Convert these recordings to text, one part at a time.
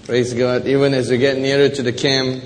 Praise God. Even as we get nearer to the camp,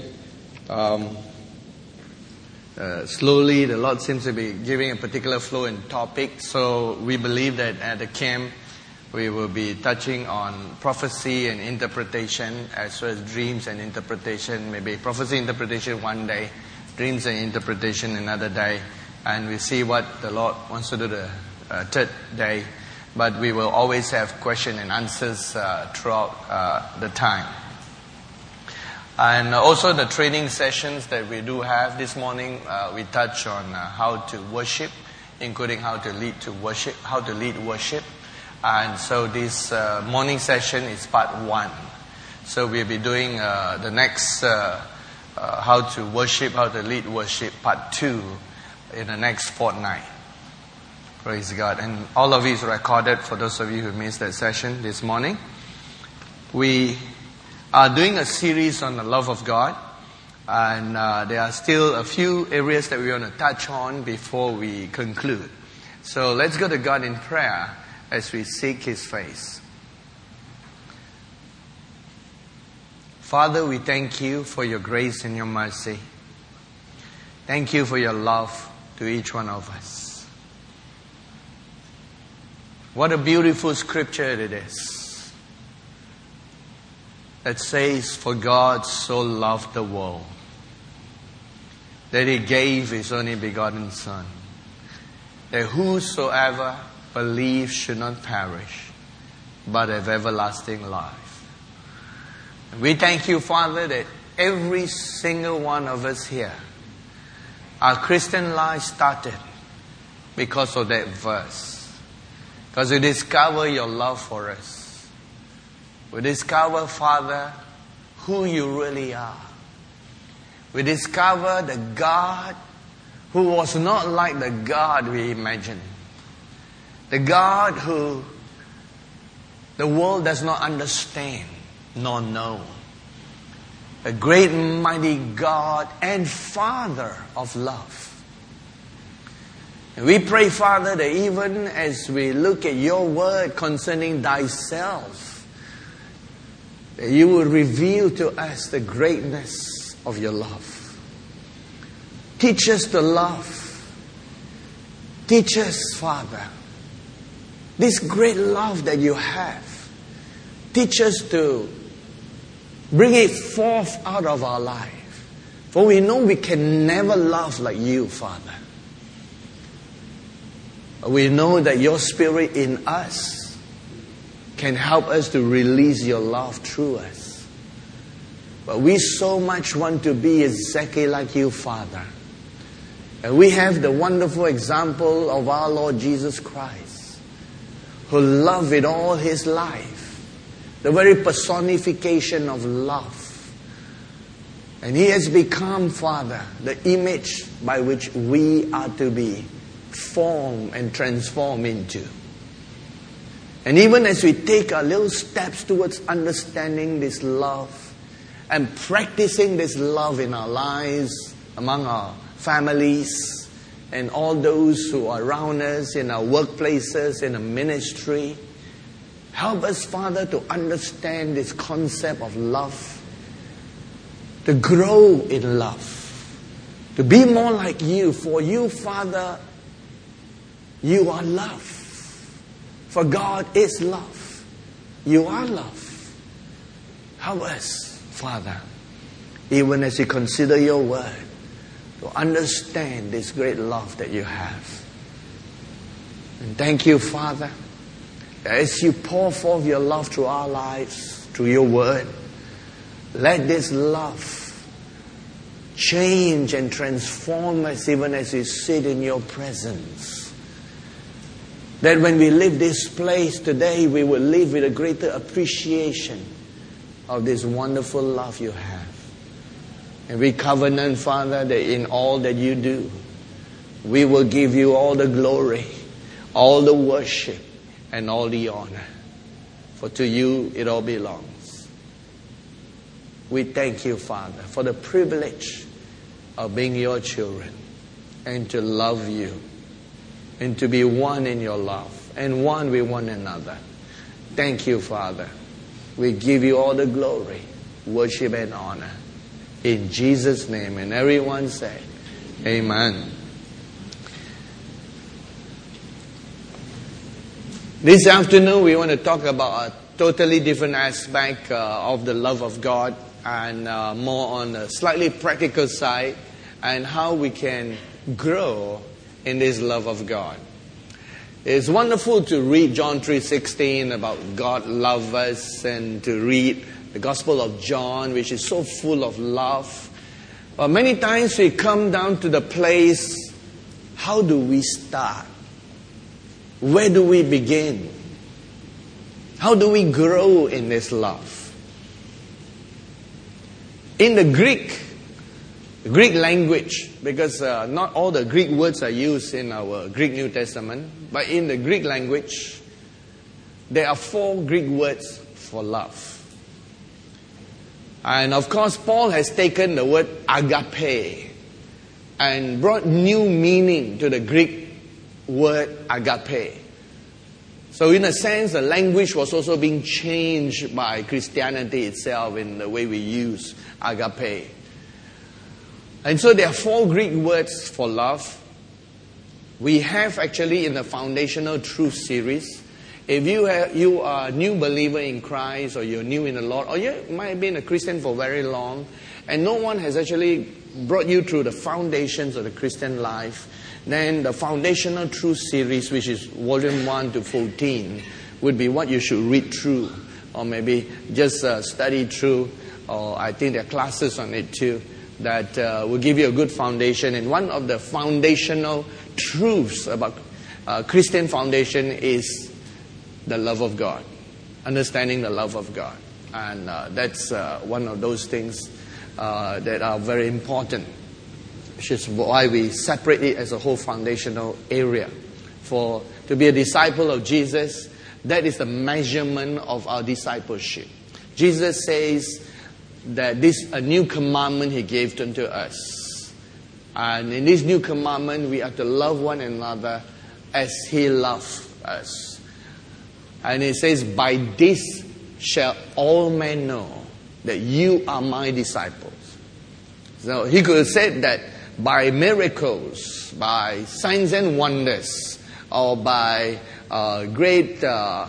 slowly the Lord seems to be giving a particular flow and topic. So we believe that at the camp, we will be touching on prophecy and interpretation, as well as dreams and interpretation. Maybe prophecy interpretation one day, dreams and interpretation another day. And we see what the Lord wants to do the third day. But we will always have question and answers throughout the time. And also the training sessions that we do have this morning, we touch on how to worship, including how to lead worship. And so this morning session is part 1. So we'll be doing the next how to worship, how to lead worship, part 2 in the next fortnight. Praise God. And all of it is recorded for those of you who missed that session this morning. We are doing a series on the love of God. And there are still a few areas that we want to touch on before we conclude. So let's go to God in prayer as we seek His face. Father, we thank You for Your grace and Your mercy. Thank You for Your love to each one of us. What a beautiful scripture it is that says, for God so loved the world that He gave His only begotten Son, that whosoever believes should not perish, but have everlasting life. And we thank You, Father, that every single one of us here, our Christian life started because of that verse. Because we discover Your love for us. We discover, Father, who You really are. We discover the God who was not like the God we imagined. The God who the world does not understand nor know. A great mighty God and Father of love. And we pray, Father, that even as we look at Your word concerning Thyself, that You will reveal to us the greatness of Your love. Teach us to love. Teach us, Father, this great love that You have. Teach us to bring it forth out of our life. For we know we can never love like You, Father. We know that Your Spirit in us can help us to release Your love through us. But we so much want to be exactly like You, Father. And we have the wonderful example of our Lord Jesus Christ, who loved with all His life, the very personification of love. And He has become, Father, the image by which we are to be formed and transformed into. And even as we take our little steps towards understanding this love and practicing this love in our lives, among our families, and all those who are around us, in our workplaces, in the ministry, help us, Father, to understand this concept of love, to grow in love, to be more like You. For You, Father, You are love. For God is love. You are love. Help us, Father, even as we consider Your word, to understand this great love that You have. And thank You, Father, that as You pour forth Your love through our lives, through Your word, let this love change and transform us even as we sit in Your presence. That when we leave this place today, we will live with a greater appreciation of this wonderful love You have. And we covenant, Father, that in all that You do, we will give You all the glory, all the worship, and all the honor. For to You it all belongs. We thank You, Father, for the privilege of being Your children and to love You and to be one in Your love and one with one another. Thank You, Father. We give you all the glory, worship, and honor. In Jesus' name. And everyone said, Amen. This afternoon we want to talk about a totally different aspect of the love of God, and more on a slightly practical side, and how we can grow in this love of God. It's wonderful to read John 3:16 about God love us, and to read the Gospel of John, which is so full of love. But many times we come down to the place, how do we start? Where do we begin? How do we grow in this love? In the Greek language, because not all the Greek words are used in our Greek New Testament, but in the Greek language, there are 4 Greek words for love. And of course, Paul has taken the word agape and brought new meaning to the Greek word agape. So in a sense, the language was also being changed by Christianity itself in the way we use agape. And so there are 4 Greek words for love. We have actually in the Foundational Truth series, if you are a new believer in Christ, or you're new in the Lord, or you might have been a Christian for very long, and no one has actually brought you through the foundations of the Christian life, then the Foundational Truth series, which is volume 1 to 14, would be what you should read through, or maybe just study through, or I think there are classes on it too, that will give you a good foundation. And one of the foundational truths about Christian foundation is the love of God, understanding the love of God. And that's one of those things that are very important, which is why we separate it as a whole foundational area. For to be a disciple of Jesus, that is the measurement of our discipleship. Jesus says that this a new commandment He gave unto us. And in this new commandment, we are to love one another as He loved us. And He says, by this shall all men know that you are my disciples. So He could have said that by miracles, by signs and wonders, or by great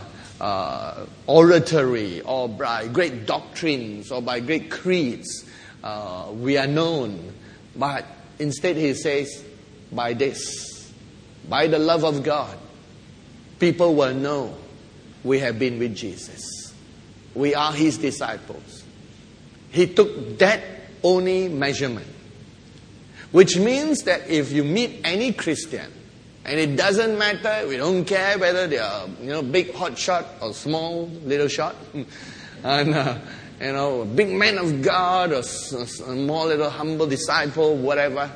oratory, or by great doctrines, or by great creeds, we are known. But instead He says, by this, by the love of God, people will know we have been with Jesus. We are His disciples. He took that only measurement. Which means that if you meet any Christian, and it doesn't matter, we don't care whether they are, big hot shot or small little shot, and a big man of God or a small little humble disciple, whatever.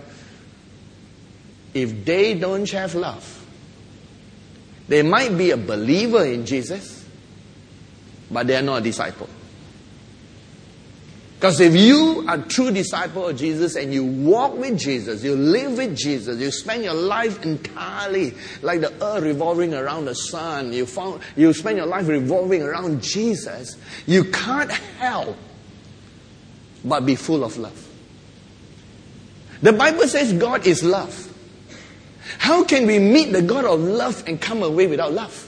If they don't have love, they might be a believer in Jesus, but they are not a disciple. Because if you are a true disciple of Jesus and you walk with Jesus, you live with Jesus, you spend your life entirely like the earth revolving around the sun, you spend your life revolving around Jesus, you can't help but be full of love. The Bible says God is love. How can we meet the God of love and come away without love?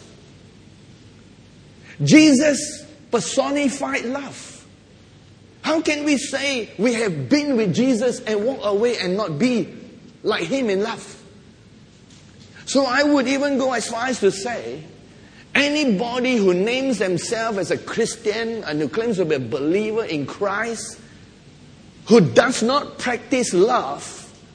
Jesus personified love. How can we say we have been with Jesus and walk away and not be like Him in love? So I would even go as far as to say, anybody who names themselves as a Christian and who claims to be a believer in Christ, who does not practice love,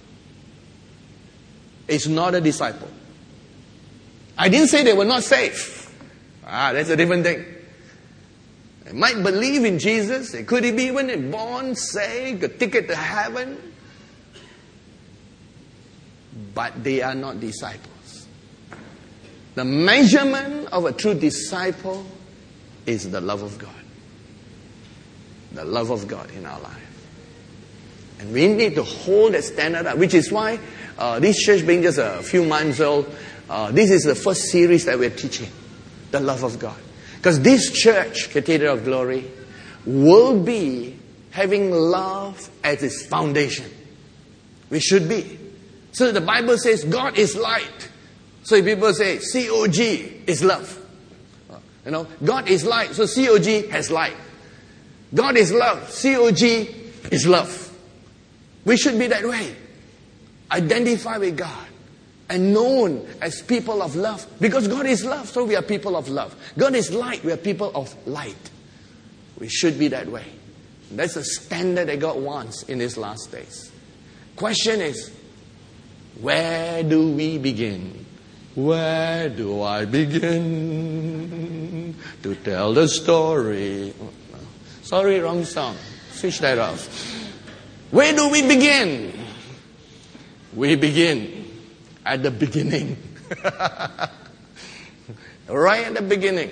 is not a disciple. I didn't say they were not saved. That's a different thing. They might believe in Jesus. They could be even born, saved, a ticket to heaven. But they are not disciples. The measurement of a true disciple is the love of God. The love of God in our life. And we need to hold that standard up, which is why this church being just a few months old, this is the first series that we're teaching. The love of God. Because this church, Cathedral of Glory, will be having love as its foundation. We should be. So the Bible says God is light. So people say COG is love. God is light, so COG has light. God is love, COG is love. We should be that way. Identify with God and known as people of love. Because God is love, so we are people of love. God is light, we are people of light. We should be that way. That's the standard that God wants in these last days. Question is, where do we begin? Where do I begin to tell the story? Sorry, wrong song. Switch that off. Where do we begin? We begin at the beginning. Right at the beginning.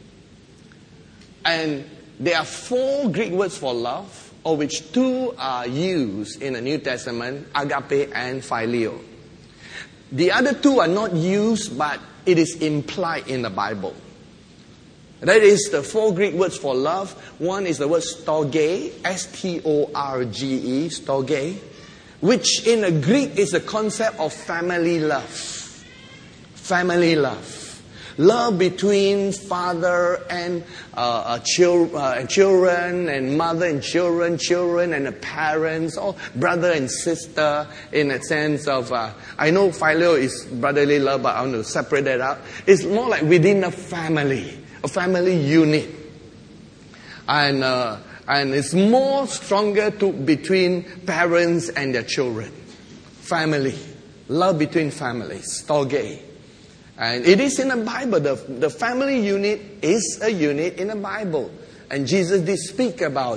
And there are 4 Greek words for love, of which 2 are used in the New Testament, agape and phileo. The other 2 are not used, but it is implied in the Bible. That is the 4 Greek words for love. One is the word storge, S-T-O-R-G-E, storge, which in the Greek is the concept of family love. Family love. Love between father and children, and mother and children, children and the parents, or brother and sister, in a sense of, I know phileo is brotherly love, but I want to separate that out. It's more like within a family unit. And it's more stronger between parents and their children. Family. Love between families. Storge. And it is in the Bible. The family unit is a unit in the Bible. And Jesus did speak about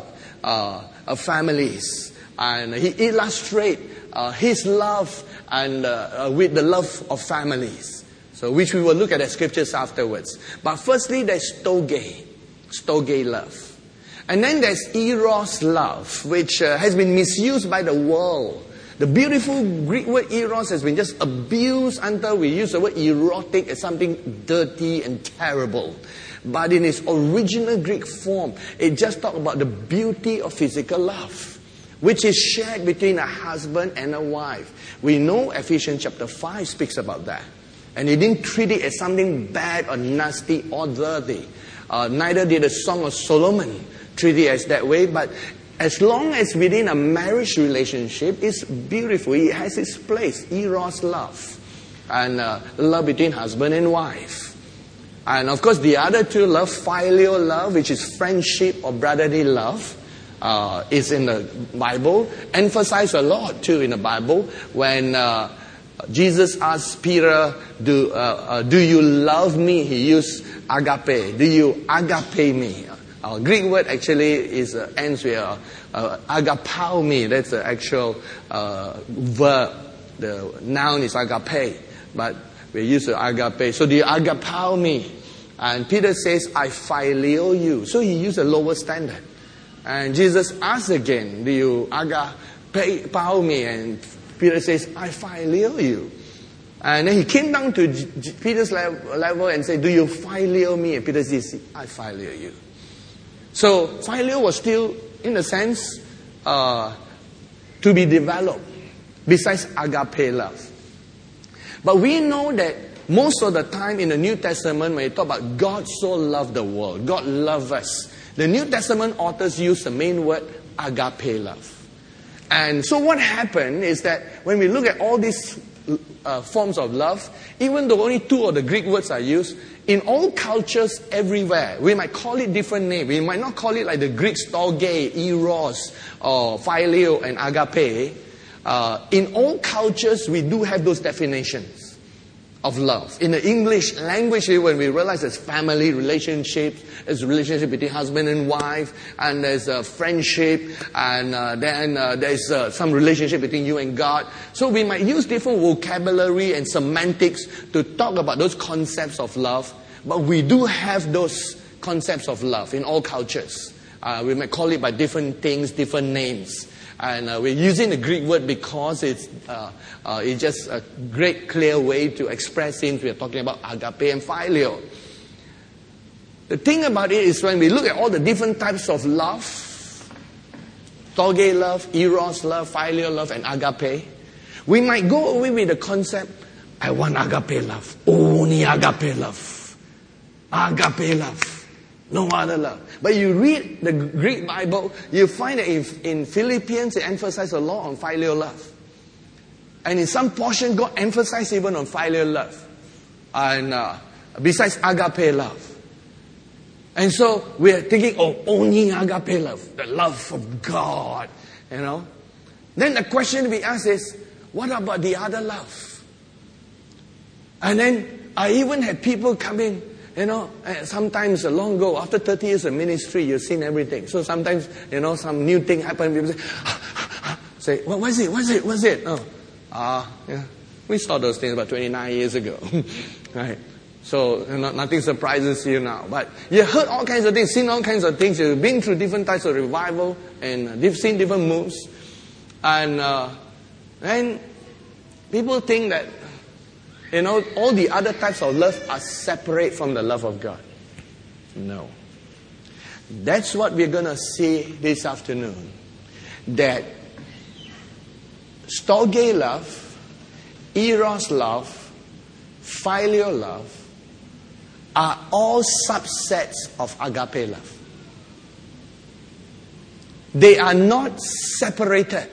families. And he illustrates his love and with the love of families. So which we will look at the scriptures afterwards. But firstly, there's storge. Storge love. And then there's eros love, which has been misused by the world. The beautiful Greek word eros has been just abused until we use the word erotic as something dirty and terrible. But in its original Greek form, it just talks about the beauty of physical love, which is shared between a husband and a wife. We know Ephesians chapter 5 speaks about that. And he didn't treat it as something bad or nasty or dirty. Neither did the Song of Solomon treat it as that way, but as long as within a marriage relationship, it's beautiful. It has its place. Eros love. And love between husband and wife. And of course, the other 2 love, phileo love, which is friendship or brotherly love, is in the Bible. Emphasized a lot too in the Bible. When Jesus asked Peter, do you love me? He used agape. Do you agape me? Greek word actually ends with agapao me. That's the actual verb. The noun is agape, but we use the agape. So do you agapao me? And Peter says, I phileo you. So he used a lower standard. And Jesus asked again, do you agapao me? And Peter says, I phileo you. And then he came down to Peter's level and said, do you phileo me? And Peter says, I phileo you. So phileo was still, in a sense, to be developed, besides agape love. But we know that most of the time in the New Testament, when you talk about God so loved the world, God loved us, the New Testament authors use the main word agape love. And so what happened is that when we look at all these forms of love, even though only 2 of the Greek words are used, in all cultures everywhere, we might call it different names. We might not call it like the Greek storge, eros, or phileo and agape. In all cultures, we do have those definitions of love. In the English language, when we realize there's family relationships, there's a relationship between husband and wife, and there's a friendship, and then there's some relationship between you and God. So we might use different vocabulary and semantics to talk about those concepts of love, but we do have those concepts of love in all cultures. We might call it by different things, different names. And we're using the Greek word because it's just a great, clear way to express things. We're talking about agape and phileo. The thing about it is when we look at all the different types of love, storge love, eros love, philia love, and agape, we might go away with the concept, I want agape love. Only agape love. Agape love. No other love. But you read the Greek Bible, you find that in Philippians it emphasizes a lot on filial love. And in some portion, God emphasized even on filial love. And besides agape love. And so we are thinking, only agape love, the love of God, you know. Then the question we ask is, what about the other love? And then I even had people come in, you know, sometimes long ago, after 30 years of ministry, you've seen everything. So sometimes, you know, some new thing happens, people say, what is it? Yeah. We saw those things about 29 years ago, right? So nothing surprises you now. But you heard all kinds of things, seen all kinds of things. You've been through different types of revival and you've seen different moves. And people think that, you know, all the other types of love are separate from the love of God. No. That's what we're going to see this afternoon. That storge love, eros love, filial love are all subsets of agape love. They are not separated.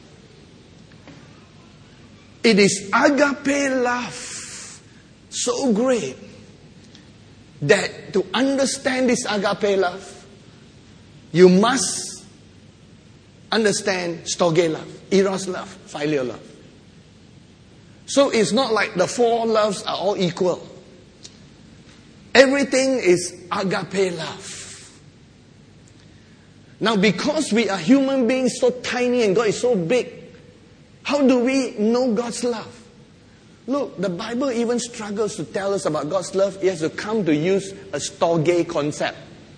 It is agape love so great that to understand this agape love, you must understand storge love, eros love, filial love. So it's not like the four loves are all equal. Everything is agape love. Now, because we are human beings so tiny and God is so big, how do we know God's love? Look, the Bible even struggles to tell us about God's love. It has to come to use a storge concept.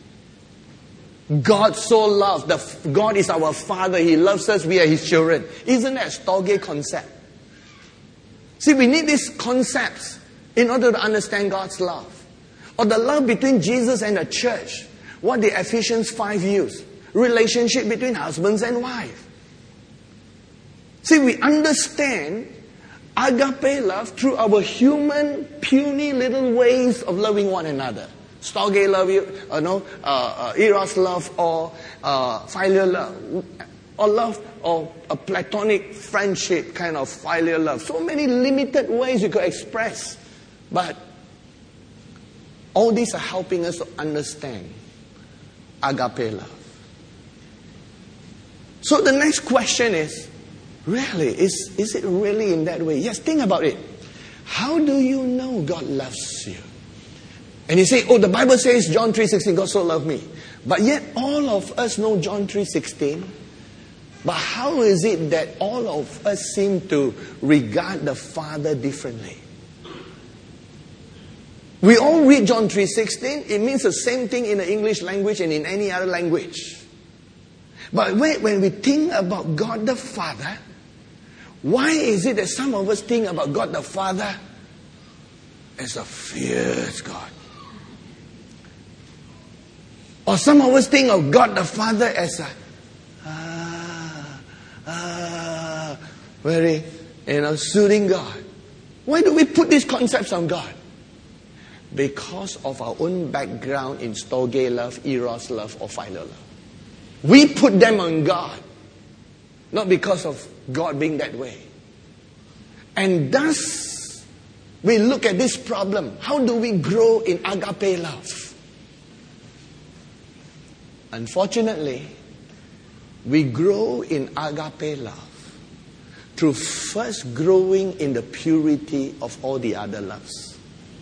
God so loved. God is our Father. He loves us. We are His children. Isn't that a storge concept? See, we need these concepts in order to understand God's love. Or the love between Jesus and the church. What the Ephesians 5 use. Relationship between husbands and wife. See, we understand agape love through our human, puny little ways of loving one another. Storge love, eros love, or filial love. Or love, or a platonic friendship kind of filial love. So many limited ways you could express. But all these are helping us to understand agape love. So the next question is, really, is it really in that way? Yes, think about it. How do you know God loves you? And you say, the Bible says John 3:16, God so loved me. But yet all of us know John 3:16. But how is it that all of us seem to regard the Father differently? We all read John 3:16. It means the same thing in the English language and in any other language. But when we think about God the Father, why is it that some of us think about God the Father as a fierce God? Or some of us think of God the Father as a very, soothing God. Why do we put these concepts on God? Because of our own background in storge love, eros love, or filial love. We put them on God. Not because of God being that way. And thus, we look at this problem. How do we grow in agape love? Unfortunately, we grow in agape love through first growing in the purity of all the other loves.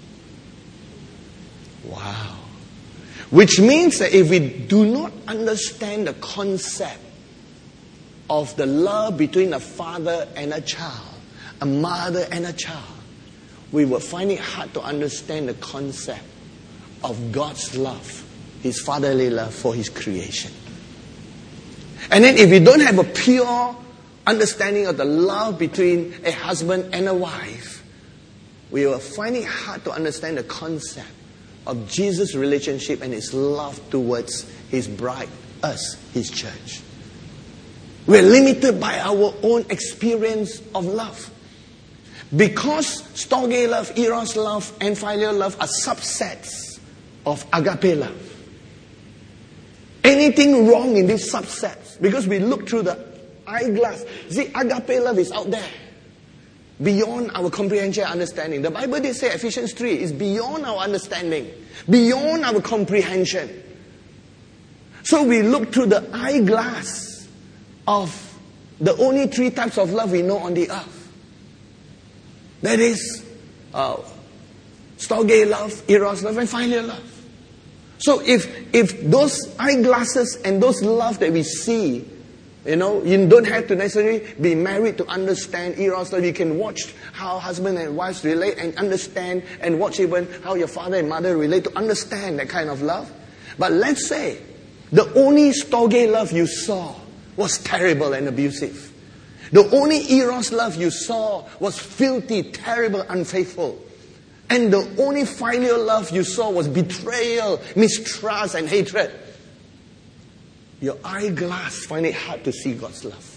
Wow. Which means that if we do not understand the concept of the love between a father and a child, a mother and a child, we will find it hard to understand the concept of God's love, His fatherly love for His creation. And then if we don't have a pure understanding of the love between a husband and a wife, we will find it hard to understand the concept of Jesus' relationship and His love towards His bride, us, His church. We're limited by our own experience of love. Because storge love, eros love, and filial love are subsets of agape love. Anything wrong in these subsets? Because we look through the eyeglass. See, agape love is out there. Beyond our comprehension and understanding. The Bible did say, Ephesians 3, is beyond our understanding. Beyond our comprehension. So we look through the eyeglass of the only three types of love we know on the earth. That is, storge love, eros love, and filial love. So if those eyeglasses and those love that we see, you don't have to necessarily be married to understand eros love. You can watch how husband and wives relate and understand, and watch even how your father and mother relate to understand that kind of love. But let's say the only storge love you saw was terrible and abusive. The only eros love you saw was filthy, terrible, unfaithful. And the only filial love you saw was betrayal, mistrust, and hatred. Your eyeglass find it hard to see God's love.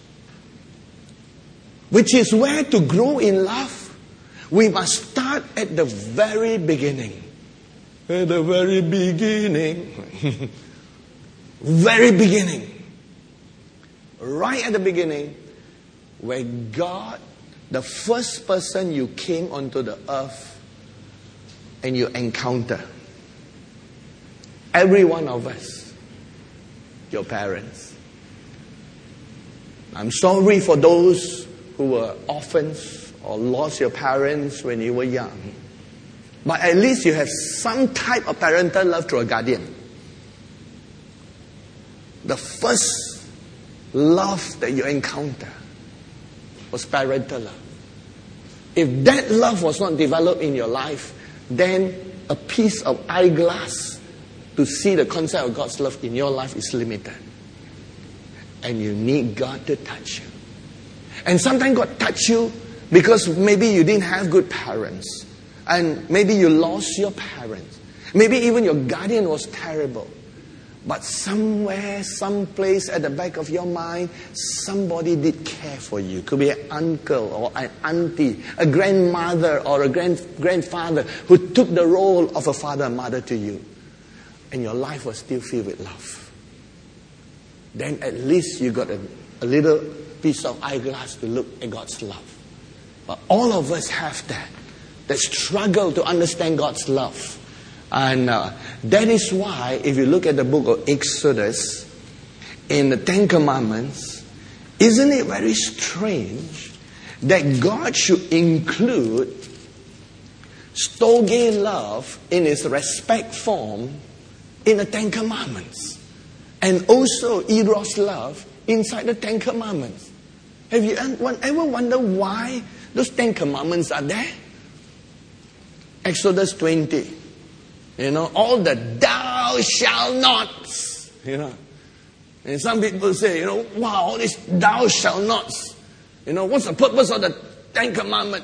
Which is where to grow in love, we must start at the very beginning. At the very beginning. Very beginning. Right at the beginning, where God, the first person you came onto the earth and you encounter. Every one of us. Your parents. I'm sorry for those who were orphans or lost your parents when you were young. But at least you have some type of parental love through a guardian. The first love that you encounter was parental love. If that love was not developed in your life, then a piece of eyeglass to see the concept of God's love in your life is limited. And you need God to touch you. And sometimes God touch you because maybe you didn't have good parents. And maybe you lost your parents. Maybe even your guardian was terrible. But somewhere, someplace at the back of your mind, somebody did care for you. Could be an uncle or an auntie, a grandmother or a grandfather who took the role of a father and mother to you. And your life was still filled with love. Then at least you got a little piece of eyeglass to look at God's love. But all of us have that struggle to understand God's love. And that is why, if you look at the book of Exodus, in the Ten Commandments, isn't it very strange that God should include storge love in its respect form in the Ten Commandments, and also eros love inside the Ten Commandments? Have you ever wondered why those Ten Commandments are there? Exodus 20. All the thou shalt nots. And some people say, wow, all this thou shalt nots. What's the purpose of the 10th commandment?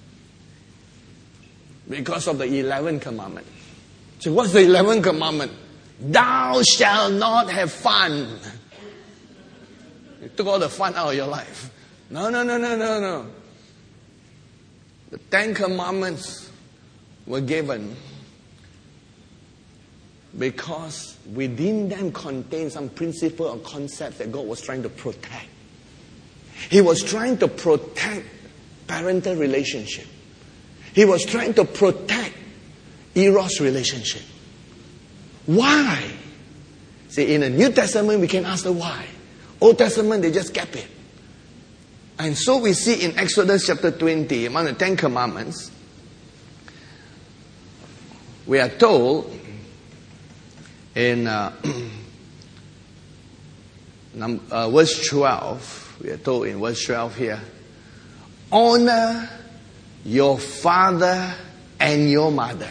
Because of the 11th commandment. So what's the 11th commandment? Thou shalt not have fun. It took all the fun out of your life. No. The 10 commandments were given because within them contained some principle or concepts that God was trying to protect. He was trying to protect parental relationship. He was trying to protect eros relationship. Why? See, in the New Testament we can ask the why. Old Testament they just kept it. And so we see in Exodus chapter 20, among the 10 commandments, we are told in verse 12, we are told in verse 12 here, honor your father and your mother,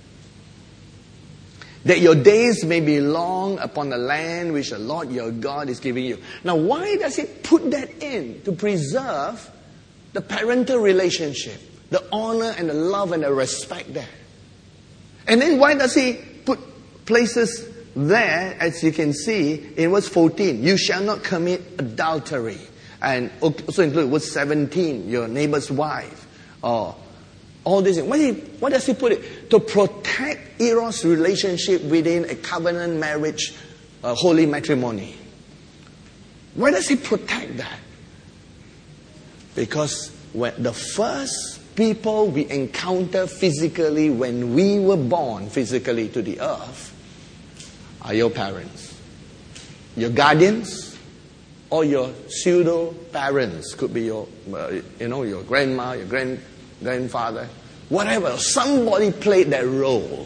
that your days may be long upon the land which the Lord your God is giving you. Now, why does it put that in? To preserve the parental relationship, the honor and the love and the respect there. And then why does he put places there, as you can see, in verse 14, you shall not commit adultery. And also include verse 17, your neighbor's wife. Or all these things. Why does he put it? To protect Eros' relationship within a covenant marriage, holy matrimony. Why does he protect that? Because when the first people we encounter physically when we were born physically to the earth are your parents, your guardians, or your pseudo parents. Could be your, your grandma, your grandfather, whatever. Somebody played that role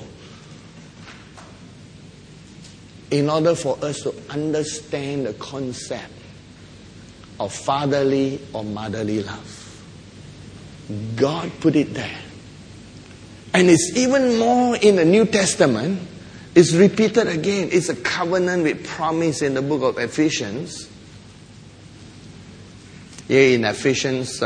in order for us to understand the concept of fatherly or motherly love. God put it there. And it's even more in the New Testament. It's repeated again. It's a covenant with promise in the book of Ephesians. In Ephesians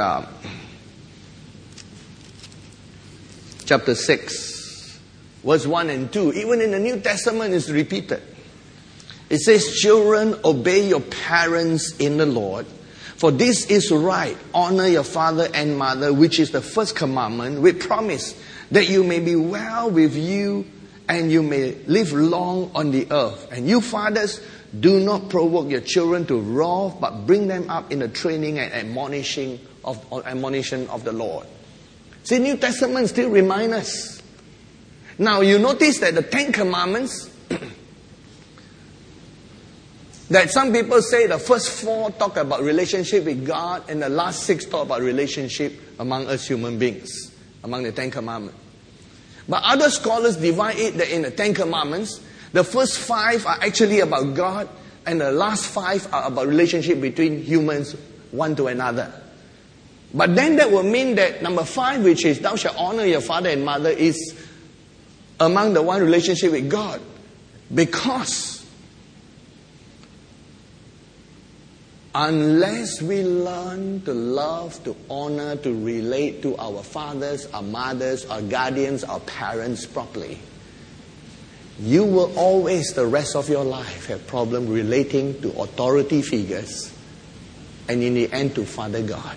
chapter 6, verse 1 and 2. Even in the New Testament it's repeated. It says, children, obey your parents in the Lord, for this is right. Honor your father and mother, which is the first commandment, with promise that you may be well with you and you may live long on the earth. And you fathers, do not provoke your children to wrath, but bring them up in the training and admonition of the Lord. See, New Testament still reminds us. Now, you notice that the 10 Commandments, that some people say the first 4 talk about relationship with God and the last 6 talk about relationship among us human beings, among the 10 Commandments. But other scholars divide it that in the 10 Commandments, the first 5 are actually about God and the last 5 are about relationship between humans one to another. But then that will mean that number 5, which is thou shalt honor your father and mother, is among the one relationship with God. Because unless we learn to love, to honor, to relate to our fathers, our mothers, our guardians, our parents properly, you will always, the rest of your life, have problem relating to authority figures and in the end to Father God.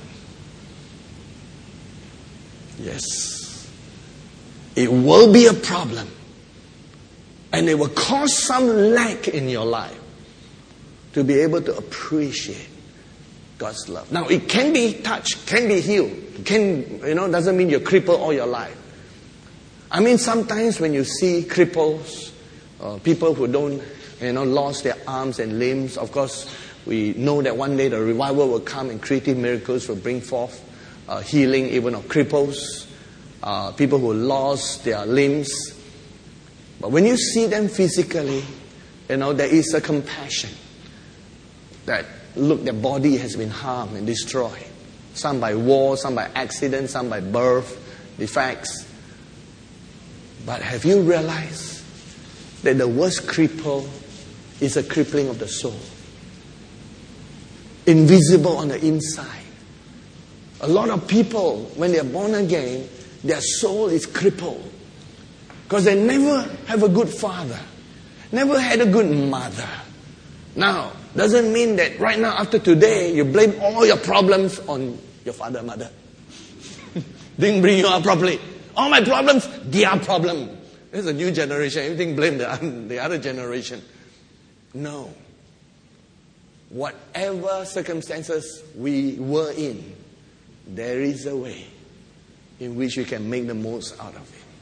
Yes. It will be a problem. And it will cause some lack in your life to be able to appreciate God's love. Now, it can be touched, can be healed. Doesn't mean you're crippled all your life. I mean, sometimes when you see cripples, people who don't, lost their arms and limbs, of course, we know that one day the revival will come and creative miracles will bring forth healing even of cripples, people who lost their limbs. But when you see them physically, there is a compassion. That, look, their body has been harmed and destroyed. Some by war, some by accident, some by birth defects. But have you realized that the worst cripple is a crippling of the soul? Invisible on the inside. A lot of people, when they are born again, their soul is crippled. Because they never have a good father. Never had a good mother. Now, doesn't mean that right now, after today, you blame all your problems on your father, mother. Didn't bring you up properly. All my problems, their problem. There's a new generation. Everything blame the other generation. No. Whatever circumstances we were in, there is a way in which we can make the most out of it.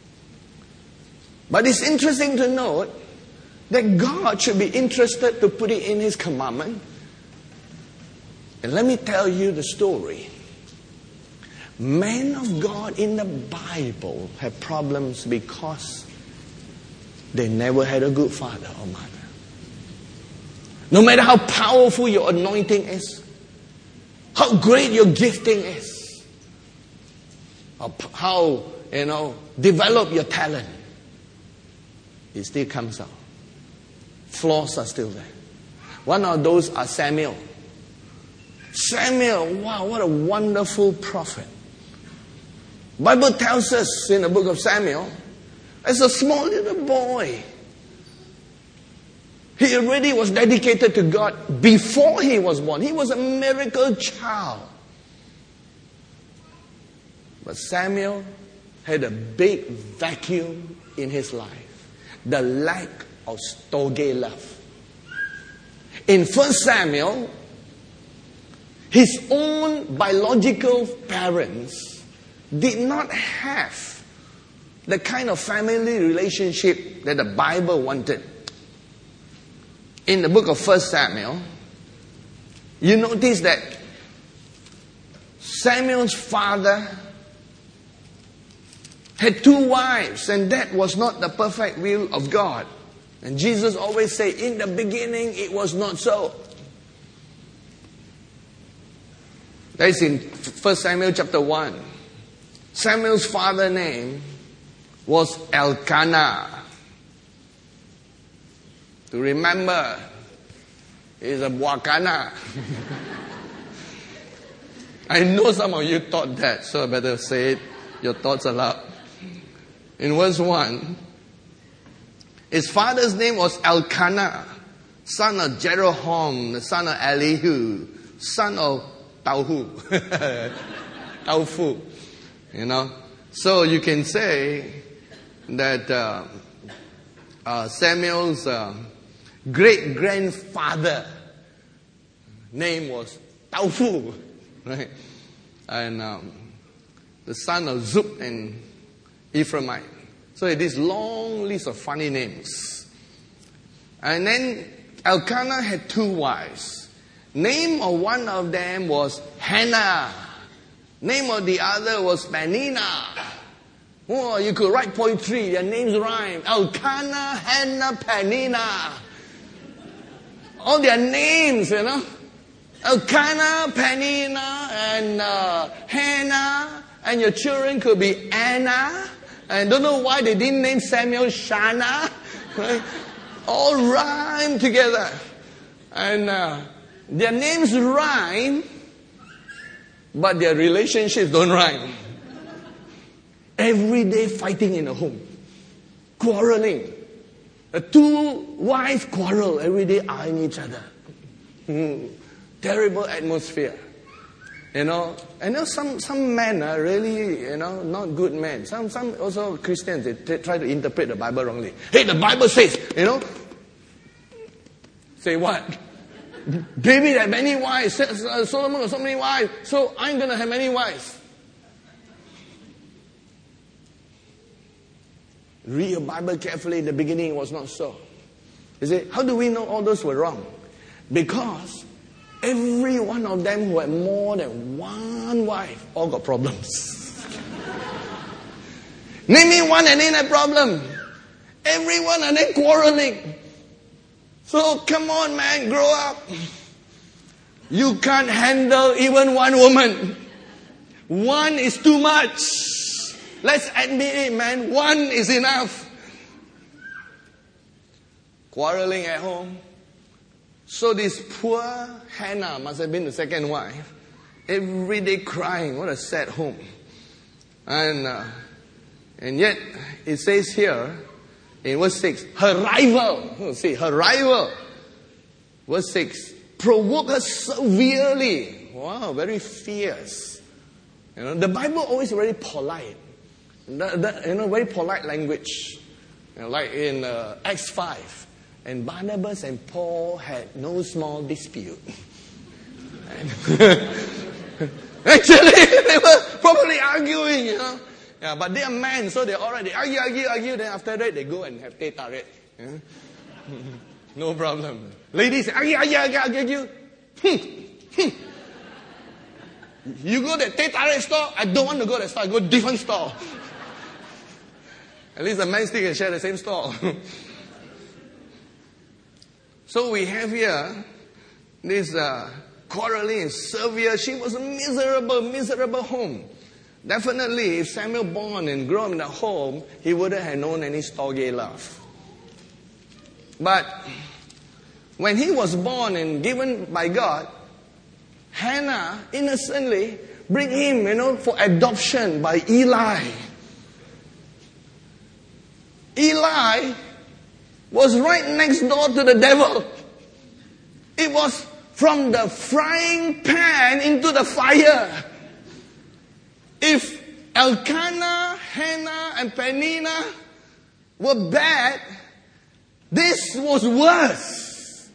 But it's interesting to note that God should be interested to put it in His commandment. And let me tell you the story. Men of God in the Bible have problems because they never had a good father or mother. No matter how powerful your anointing is, how great your gifting is, how develop your talent, it still comes out. Flaws are still there. One of those are Samuel. Samuel, wow, what a wonderful prophet. Bible tells us in the book of Samuel, As a small little boy, he already was dedicated to God before he was born. He was a miracle child. But Samuel had a big vacuum in his life. The lack of storge love. In 1 Samuel, his own biological parents did not have the kind of family relationship that the Bible wanted. In the book of 1 Samuel, you notice that Samuel's father had 2 wives, and that was not the perfect will of God. And Jesus always said, in the beginning it was not so. That's in 1 Samuel chapter 1. Samuel's father's name was Elkanah. To remember, is a Wakana. I know some of you thought that, so I better say it, your thoughts aloud. In verse 1, his father's name was Elkanah, son of Jeroham, the son of Elihu, son of Tauhu. Taufu. You know. So you can say that Samuel's great-grandfather name was Taufu. Right? And the son of Zub and Ephraimite. So it is long list of funny names. And then Elkanah had 2 wives. Name of one of them was Hannah. Name of the other was Peninnah. Oh, you could write poetry. Their names rhyme. Elkanah, Hannah, Peninnah. All their names, you know. Elkanah, Peninnah, and Hannah. And your children could be Anna. And don't know why they didn't name Samuel Shana. Right? All rhyme together. And their names rhyme, but their relationships don't rhyme. Every day fighting in the home. Quarreling. 2 wives quarrel every day, eyeing each other. Terrible atmosphere. You know, I know some men are really, you know, not good men. Some also Christians, they try to interpret the Bible wrongly. Hey, the Bible says, you know, say what? David had many wives. Solomon had so many wives. So I'm going to have many wives. Read your Bible carefully. In the beginning, it was not so. You see, how do we know all those were wrong? Because every one of them who had more than 1 wife all got problems. Name me one and ain't a problem. Everyone and then quarreling. So come on, man, grow up. You can't handle even 1 woman. 1 is too much. Let's admit it, man. 1 is enough. Quarreling at home. So this poor Hannah must have been the second wife. Every day crying. What a sad home. And yet, it says here, in verse 6, her rival. See, her rival. Verse 6. Provoke her severely. Wow, very fierce. You know, the Bible always very polite. Very polite language. You know, like in Acts 5. And Barnabas and Paul had no small dispute. Actually, they were probably arguing, you know. Yeah, but they are men, so they're all right. They argue. Then after that, they go and have teh tarik. Yeah? No problem. Ladies, argue. You go to the teh tarik store, I don't want to go to the store. I go to different store. At least the men still can share the same store. So we have here this quarreling, severe. She was a miserable home. Definitely, if Samuel born and grew up in a home, he wouldn't have known any storge love. But when he was born and given by God, Hannah innocently bring him, for adoption by Eli. Eli was right next door to the devil. It was from the frying pan into the fire. If Elkanah, Hannah, and Peninnah were bad, this was worse.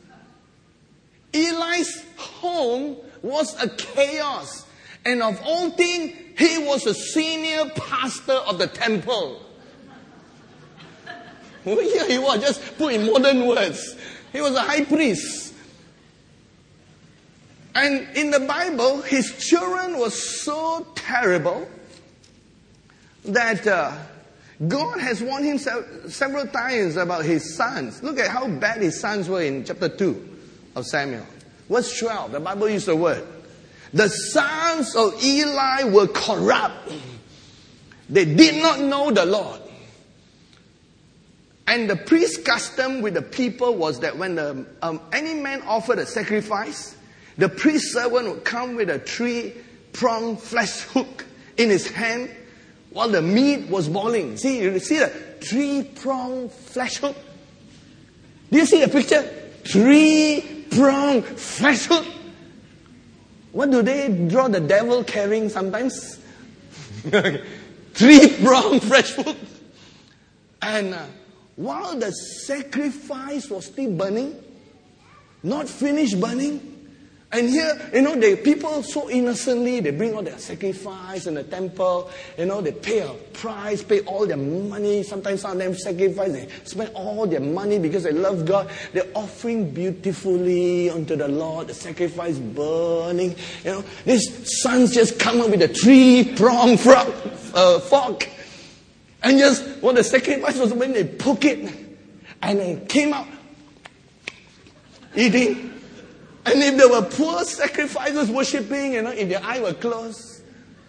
Eli's home was a chaos. And of all things, he was a senior pastor of the temple. Here he was, just put in modern words. He was a high priest. And in the Bible, his children were so terrible that God has warned him several times about his sons. Look at how bad his sons were in chapter 2 of Samuel. Verse 12, the Bible used the word. The sons of Eli were corrupt. They did not know the Lord. And the priest's custom with the people was that when any man offered a sacrifice, the priest's servant would come with a 3-pronged flesh hook in his hand while the meat was boiling. See, you see the 3-pronged flesh hook? Do you see the picture? 3-pronged flesh hook. What do they draw the devil carrying sometimes? 3-pronged flesh hook. And while the sacrifice was still burning, not finished burning, and here, the people so innocently, they bring all their sacrifice in the temple, they pay a price, pay all their money. Sometimes some of them sacrifice, they spend all their money because they love God. They're offering beautifully unto the Lord, the sacrifice burning. These sons just come up with a 3-pronged fork. And just what the sacrifice was when they poke it, and it came out eating. And if there were poor sacrifices worshipping, if their eyes were closed,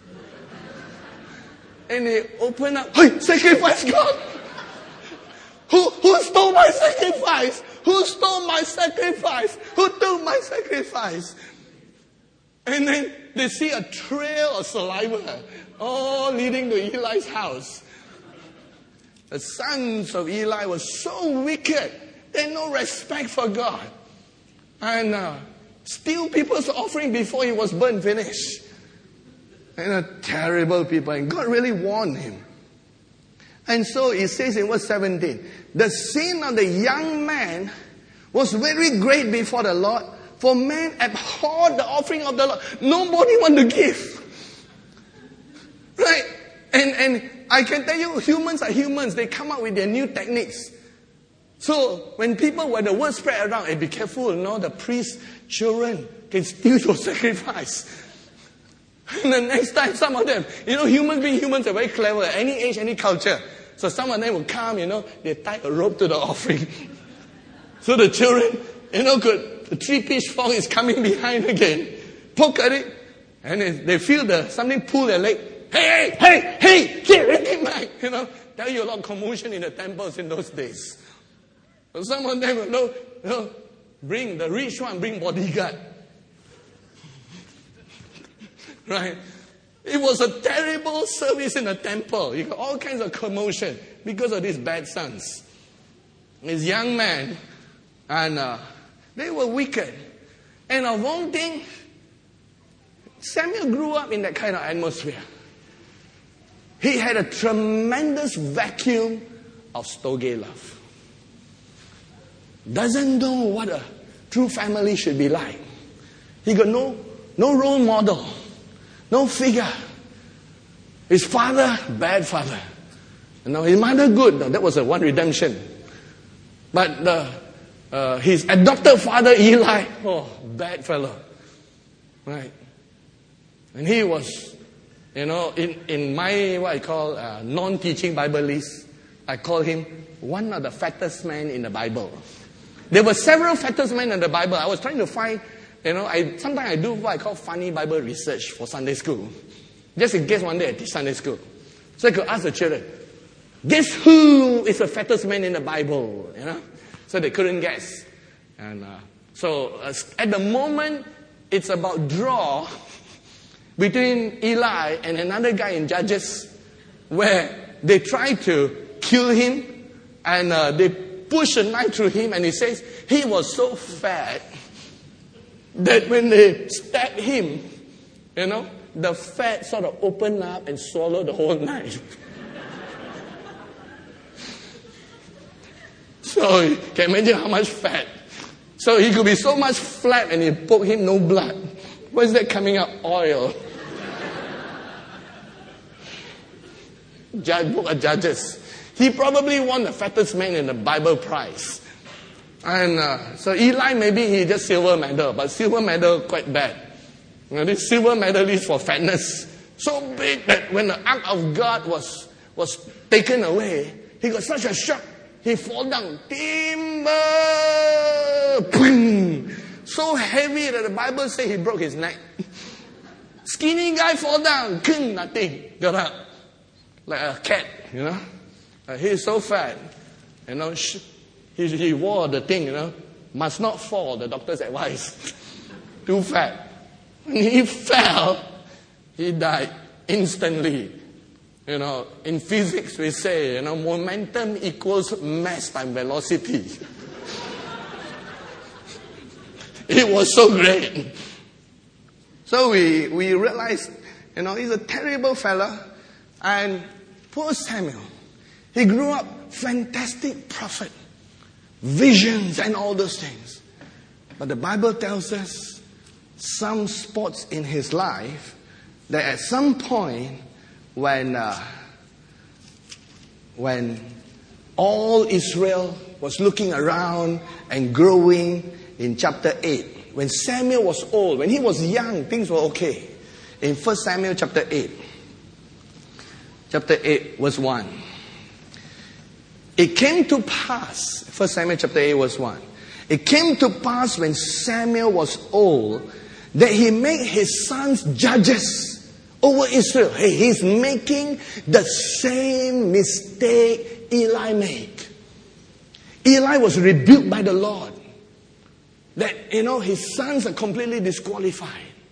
and they open up, hey, sacrifice God! Who stole my sacrifice? Who stole my sacrifice? Who took my sacrifice? And then they see a trail of saliva, all leading to Eli's house. The sons of Eli were so wicked, they had no respect for God. And steal people's offering before it was burnt finished. And terrible people. And God really warned him. And so it says in verse 17, the sin of the young man was very great before the Lord, for men abhorred the offering of the Lord. Nobody wanted to give. Right? And I can tell you, humans are humans. They come up with their new techniques. So when the word spread around, hey, be careful, the priest's children can steal your sacrifice. And the next time, some of them, humans being humans are very clever, at any age, any culture. So some of them will come, they tie a rope to the offering. So the children, the 3-piece fork is coming behind again. Poke at it, and they feel something pull their leg. Hey, get it back. Tell you a lot of commotion in the temples in those days. So some of them will bring the rich one, bring bodyguard. Right? It was a terrible service in the temple. You got all kinds of commotion because of these bad sons. This young man, and they were wicked. And of one thing, Samuel grew up in that kind of atmosphere. He had a tremendous vacuum of storge love. Doesn't know what a true family should be like. He got no role model, no figure. His father, bad father. His mother, good. That was a one redemption. But his adopted father, Eli, bad fellow. Right? And he was, in my, what I call, non-teaching Bible list, I call him one of the fattest men in the Bible. There were several fattest men in the Bible. I was trying to find, sometimes I do what I call funny Bible research for Sunday school. Just in case one day I teach Sunday school. So I could ask the children, guess who is the fattest man in the Bible? So they couldn't guess. And so at the moment, it's about draw between Eli and another guy in Judges, where they tried to kill him And they pushed a knife through him, and he says he was so fat that when they stabbed him, the fat sort of opened up and swallowed the whole knife. So you can imagine how much fat. So he could be so much flat and he poked him, no blood. Where's that coming up? Oil. Book of Judges. He probably won the fattest man in the Bible prize. And so Eli, maybe he just silver medal, but silver medal quite bad. This silver medalist for fatness, so big that when the ark of God was taken away, he got such a shock. He fall down. Timber! Boom! So heavy that the Bible says he broke his neck. Skinny guy fall down. Nothing. Got up. Like a cat, He's so fat. He wore the thing, Must not fall, the doctor's advice. Too fat. When he fell, he died instantly. In physics we say, momentum equals mass times velocity. It was so great. So we realized, he's a terrible fella. And poor Samuel, he grew up fantastic prophet, visions and all those things. But the Bible tells us some spots in his life that at some point when all Israel was looking around and growing in chapter 8, when Samuel was old, when he was young, things were okay. In 1 Samuel chapter 8, verse 1. It came to pass, 1 Samuel chapter 8, verse 1. It came to pass when Samuel was old that he made his sons judges over Israel. Hey, he's making the same mistake Eli made. Eli was rebuked by the Lord that, his sons are completely disqualified.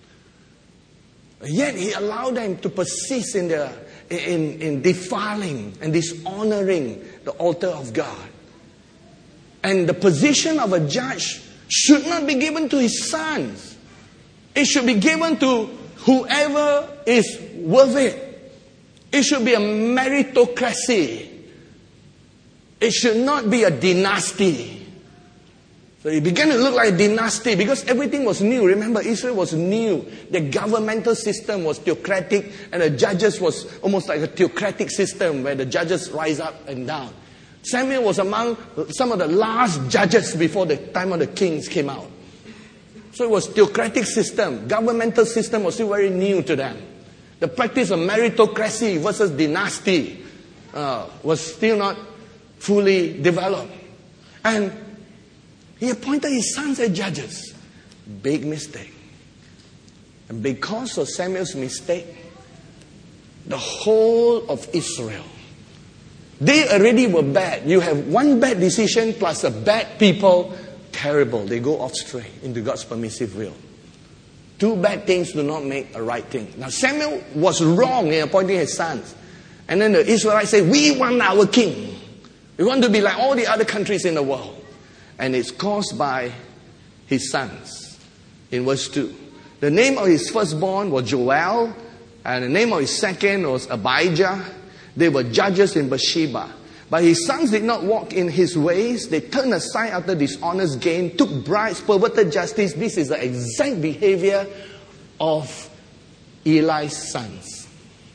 Yet he allowed them to persist in defiling and dishonoring the altar of God. And the position of a judge should not be given to his sons. It should be given to whoever is worth it. It should be a meritocracy. It should not be a dynasty. So it began to look like a dynasty because everything was new. Remember, Israel was new. The governmental system was theocratic and the judges was almost like a theocratic system where the judges rise up and down. Samuel was among some of the last judges before the time of the kings came out. So it was theocratic system. Governmental system was still very new to them. The practice of meritocracy versus dynasty was still not fully developed. And he appointed his sons as judges. Big mistake. And because of Samuel's mistake, the whole of Israel, they already were bad. You have one bad decision plus a bad people, terrible. They go off stray into God's permissive will. Two bad things do not make a right thing. Now Samuel was wrong in appointing his sons. And then the Israelites say, we want our king. We want to be like all the other countries in the world. And it's caused by his sons. In verse 2. The name of his firstborn was Joel. And the name of his second was Abijah. They were judges in Beersheba. But his sons did not walk in his ways. They turned aside after dishonest gain, took bribes, perverted justice. This is the exact behavior of Eli's sons.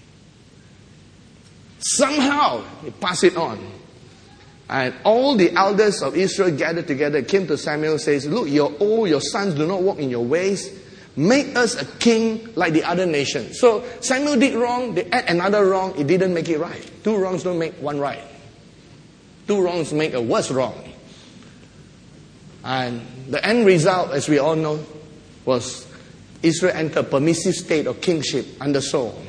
Somehow, he passed it on. And all the elders of Israel gathered together, came to Samuel and says, look, you're old, your sons do not walk in your ways. Make us a king like the other nations. So Samuel did wrong, they add another wrong, it didn't make it right. Two wrongs don't make one right. Two wrongs make a worse wrong. And the end result, as we all know, was Israel entered a permissive state of kingship under Saul.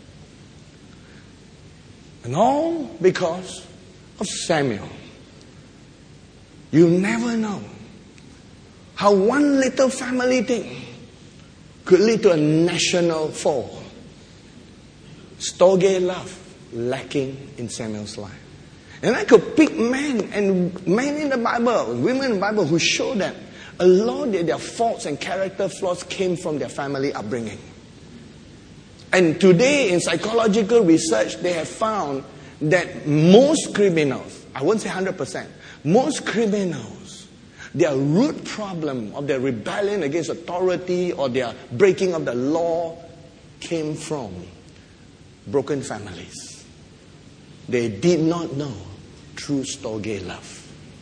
And all because of Samuel. You never know how one little family thing could lead to a national fall. Storge love lacking in Samuel's life. And I could pick men in the Bible, women in the Bible who show that a lot of their faults and character flaws came from their family upbringing. And today in psychological research, they have found that most criminals, I won't say 100%, most criminals, their root problem of their rebellion against authority or their breaking of the law came from broken families. They did not know true storge love.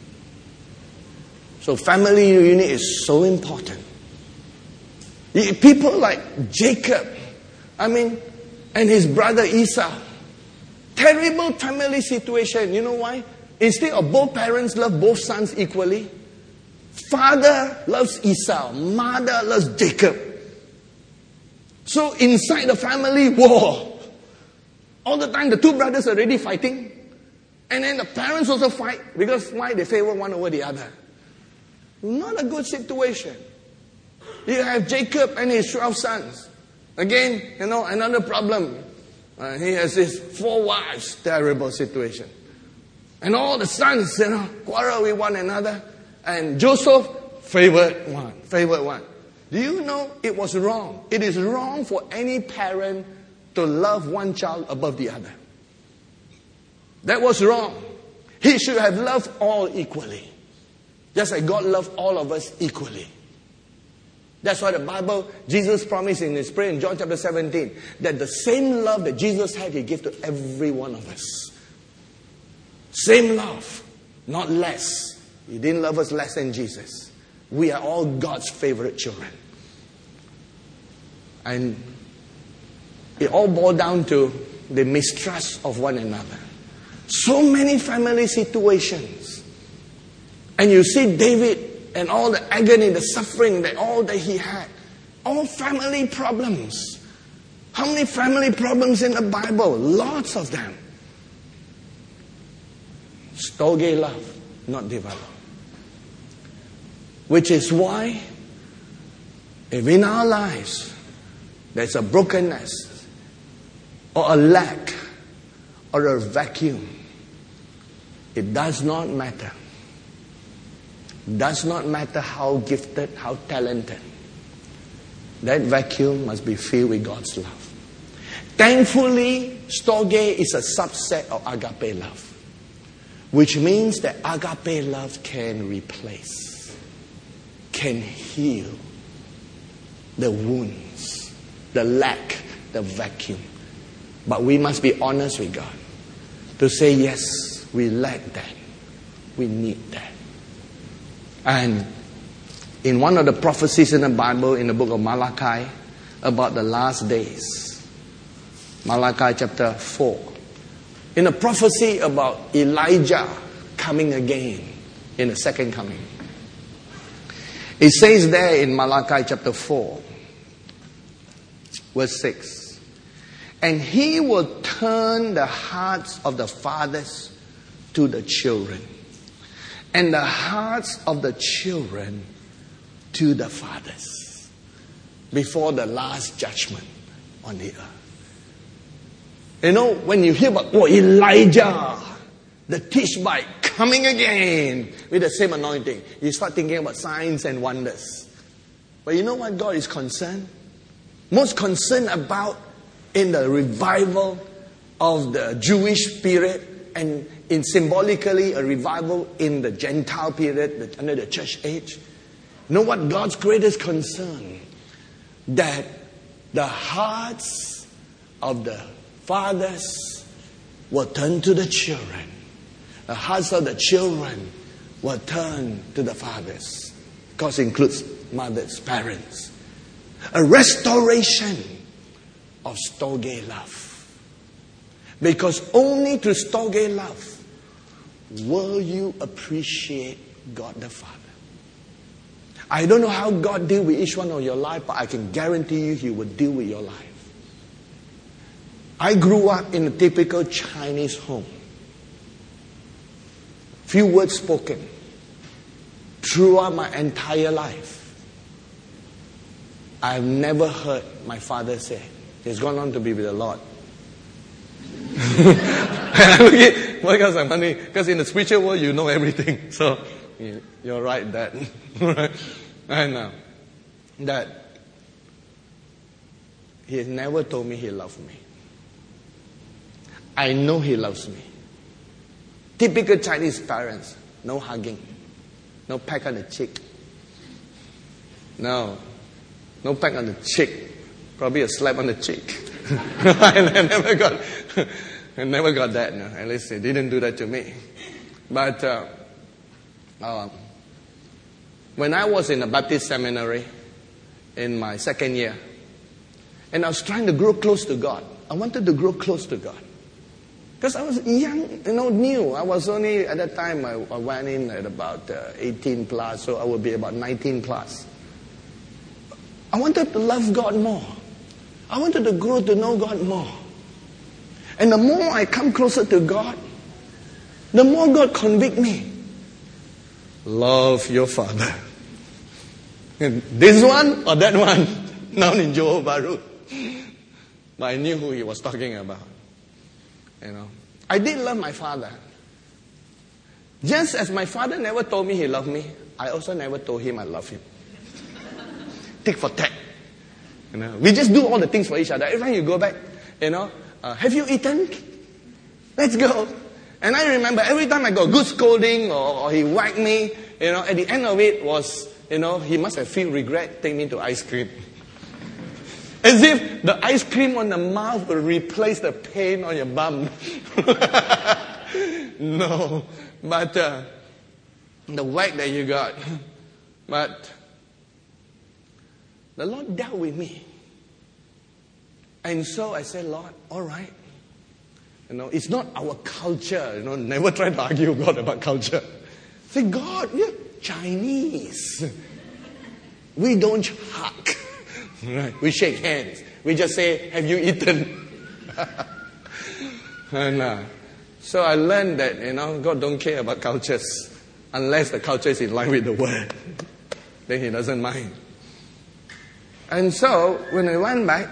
So family unit is so important. People like Jacob, and his brother Esau, terrible family situation. You know why? Instead of both parents love both sons equally, father loves Esau, mother loves Jacob. So inside the family, war. All the time the two brothers are already fighting. And then the parents also fight. Because why? They favor one over the other. Not a good situation. You have Jacob and his 12 sons. Again, another problem. He has his 4 wives. Terrible situation. And all the sons, quarrel with one another. And Joseph, favored one. Do you know it was wrong? It is wrong for any parent to love one child above the other. That was wrong. He should have loved all equally. Just like God loved all of us equally. That's why the Bible, Jesus promised in his prayer in John chapter 17, that the same love that Jesus had, he gave to every one of us. Same love, not less. He didn't love us less than Jesus. We are all God's favorite children. And it all boiled down to the mistrust of one another. So many family situations. And you see David and all the agony, the suffering, all that he had. All family problems. How many family problems in the Bible? Lots of them. Storge love, not developed. Which is why, if in our lives there's a brokenness, or a lack, or a vacuum, it does not matter. Does not matter how gifted, how talented. That vacuum must be filled with God's love. Thankfully, storge is a subset of agape love. Which means that agape love can replace, can heal the wounds, the lack, the vacuum. But we must be honest with God. To say, yes, we lack that. We need that. And in one of the prophecies in the Bible, in the book of Malachi, about the last days, Malachi chapter 4, in a prophecy about Elijah coming again in the second coming. It says there in Malachi chapter 4, verse 6, and he will turn the hearts of the fathers to the children, and the hearts of the children to the fathers, before the last judgment on the earth. When you hear about Elijah, the Tishbite, coming again with the same anointing, you start thinking about signs and wonders. But you know what God is concerned? Most concerned about in the revival of the Jewish period, and in symbolically a revival in the Gentile period under the church age. You know what God's greatest concern? That the hearts of the fathers will turn to the children. The hearts of the children will turn to the fathers. Of course, it includes mothers, parents. A restoration of storge love. Because only through storge love will you appreciate God the Father. I don't know how God deals with each one of your life, but I can guarantee you He will deal with your life. I grew up in a typical Chinese home. Few words spoken throughout my entire life. I've never heard my father say, he's gone on to be with the Lord. Why got some money? Because in the spiritual world, you know everything. So, you're right, Dad. And Dad, he has never told me he loved me. I know he loves me. Typical Chinese parents, no hugging, no peck on the cheek. No peck on the cheek. Probably a slap on the cheek. I never got that. No. At least he didn't do that to me. But when I was in a Baptist seminary in my second year, and I was trying to grow close to God. I wanted to grow close to God. Because I was young, new. I was only, at that time, I went in at about 18 plus, so I would be about 19 plus. I wanted to love God more. I wanted to grow to know God more. And the more I come closer to God, the more God convict me. Love your father. And this one or that one, now in Johor Bahru. But I knew who he was talking about. I did love my father. Just as my father never told me he loved me, I also never told him I love him. Tick for tack. We just do all the things for each other. Every time you go back, have you eaten? Let's go. And I remember every time I got good scolding or he whacked me, at the end of it was, he must have feel regret, take me to ice cream. As if the ice cream on the mouth will replace the pain on your bum. No. But the whack that you got. But the Lord dealt with me. And so I said, Lord, all right. It's not our culture. Never try to argue with God about culture. Say, God, we're Chinese. We don't hug. Right. We shake hands. We just say, have you eaten? And so I learned that, God don't care about cultures unless the culture is in line with the word. Then he doesn't mind. And so when I went back,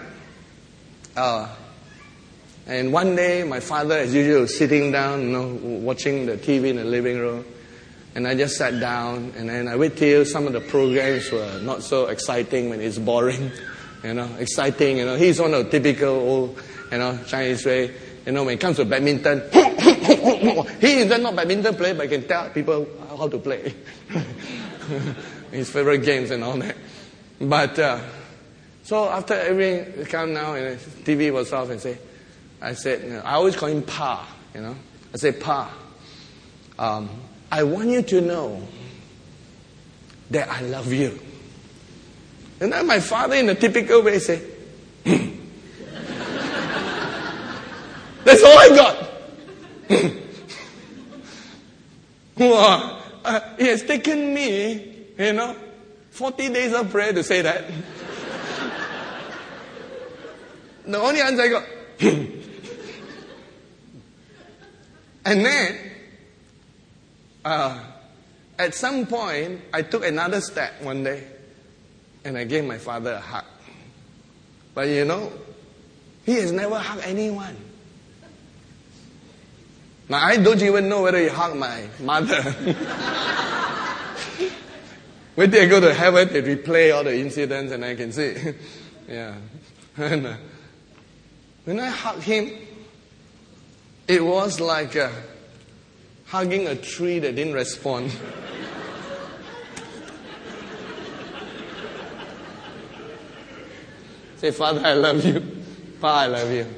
and one day my father, as usual, was sitting down, watching the TV in the living room. And I just sat down, and then I wait till some of the programs were not so exciting when it's boring. Exciting, he's one of the typical old, Chinese way. When it comes to badminton, he is not badminton player, but he can tell people how to play. His favorite games and all that. But, so after everything come now, and TV was off, I said, I always call him Pa, I said, Pa, I want you to know that I love you. And then my father, in a typical way, said, that's all I got. Well, it has taken me, 40 days of prayer to say that. The only answer I got. And then, at some point, I took another step one day, and I gave my father a hug. But he has never hugged anyone. Now, I don't even know whether he hugged my mother. When they go to heaven, they replay all the incidents, and I can see. Yeah. And when I hugged him, it was like hugging a tree that didn't respond. Say, Father, I love you. Pa, I love you.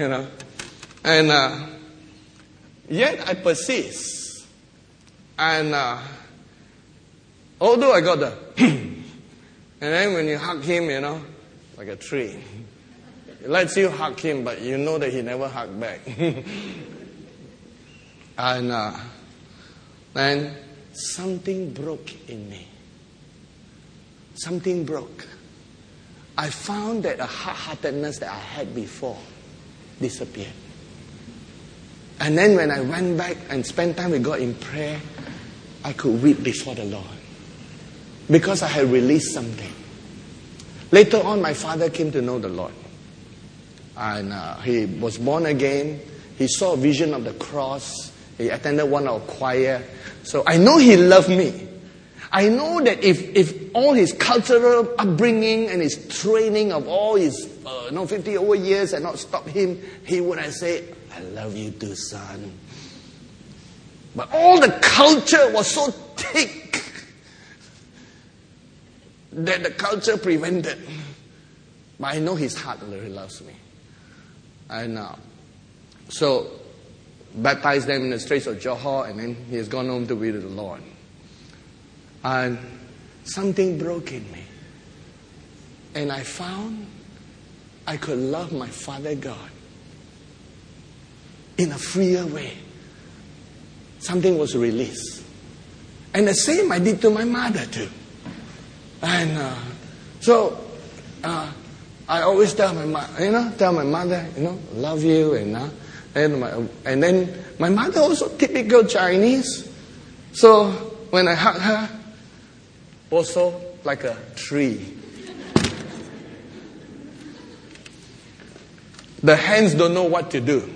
And yet I persist. And although I got the and then when you hug him, like a tree. It lets you hug him, but you know that he never hugged back. And then something broke in me. Something broke. I found that a hard-heartedness that I had before disappeared. And then when I went back and spent time with God in prayer, I could weep before the Lord. Because I had released something. Later on, my father came to know the Lord. And he was born again. He saw a vision of the cross. He attended one of our choir. So I know he loved me. I know that if all his cultural upbringing and his training of all his 50 over years had not stopped him, he would have said, I love you too, son. But all the culture was so thick that the culture prevented. But I know his heart really loves me. And so, baptized them in the Straits of Johor, and then he has gone home to be with the Lord. And something broke in me. And I found I could love my Father God in a freer way. Something was released. And the same I did to my mother too. And so I always tell my mother, love you, and then my mother also typical Chinese. So when I hug her, also like a tree. The hands don't know what to do.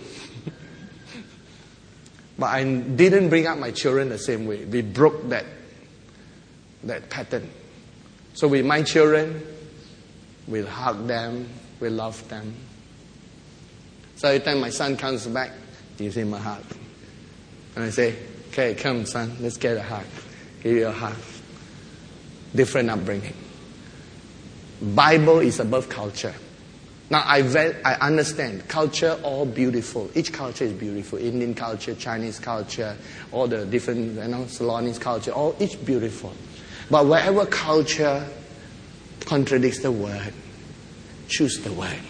But I didn't bring up my children the same way. We broke that pattern. So with my children, we'll hug them, we love them. So every time my son comes back, he gives him a hug. And I say, okay, come son, let's get a hug. Give you a hug. Different upbringing. Bible is above culture. Now I understand, culture all beautiful. Each culture is beautiful. Indian culture, Chinese culture, all the different, Ceylonese culture, all each beautiful. But wherever culture contradicts the word, choose the word.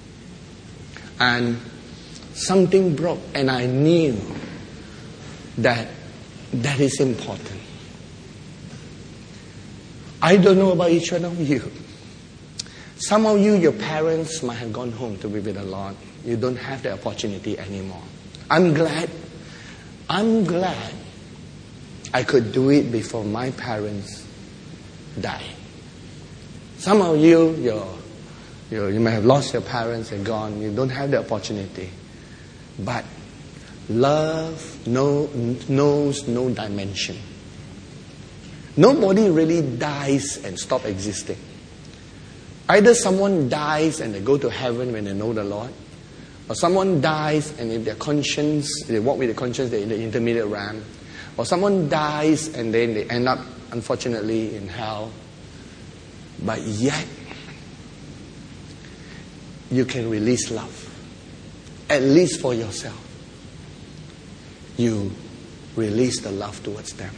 And something broke, and I knew that is important. I don't know about each one of you. Some of you, your parents might have gone home to be with the Lord. You don't have the opportunity anymore. I'm glad I could do it before my parents died. Some of you, you may have lost your parents and gone. You don't have the opportunity. But love knows no dimension. Nobody really dies and stops existing. Either someone dies and they go to heaven when they know the Lord, or someone dies and if their conscience, they walk with the conscience, they're in the intermediate realm, or someone dies and then they end up, unfortunately, in hell. But yet, you can release love, at least for yourself. You release the love towards them.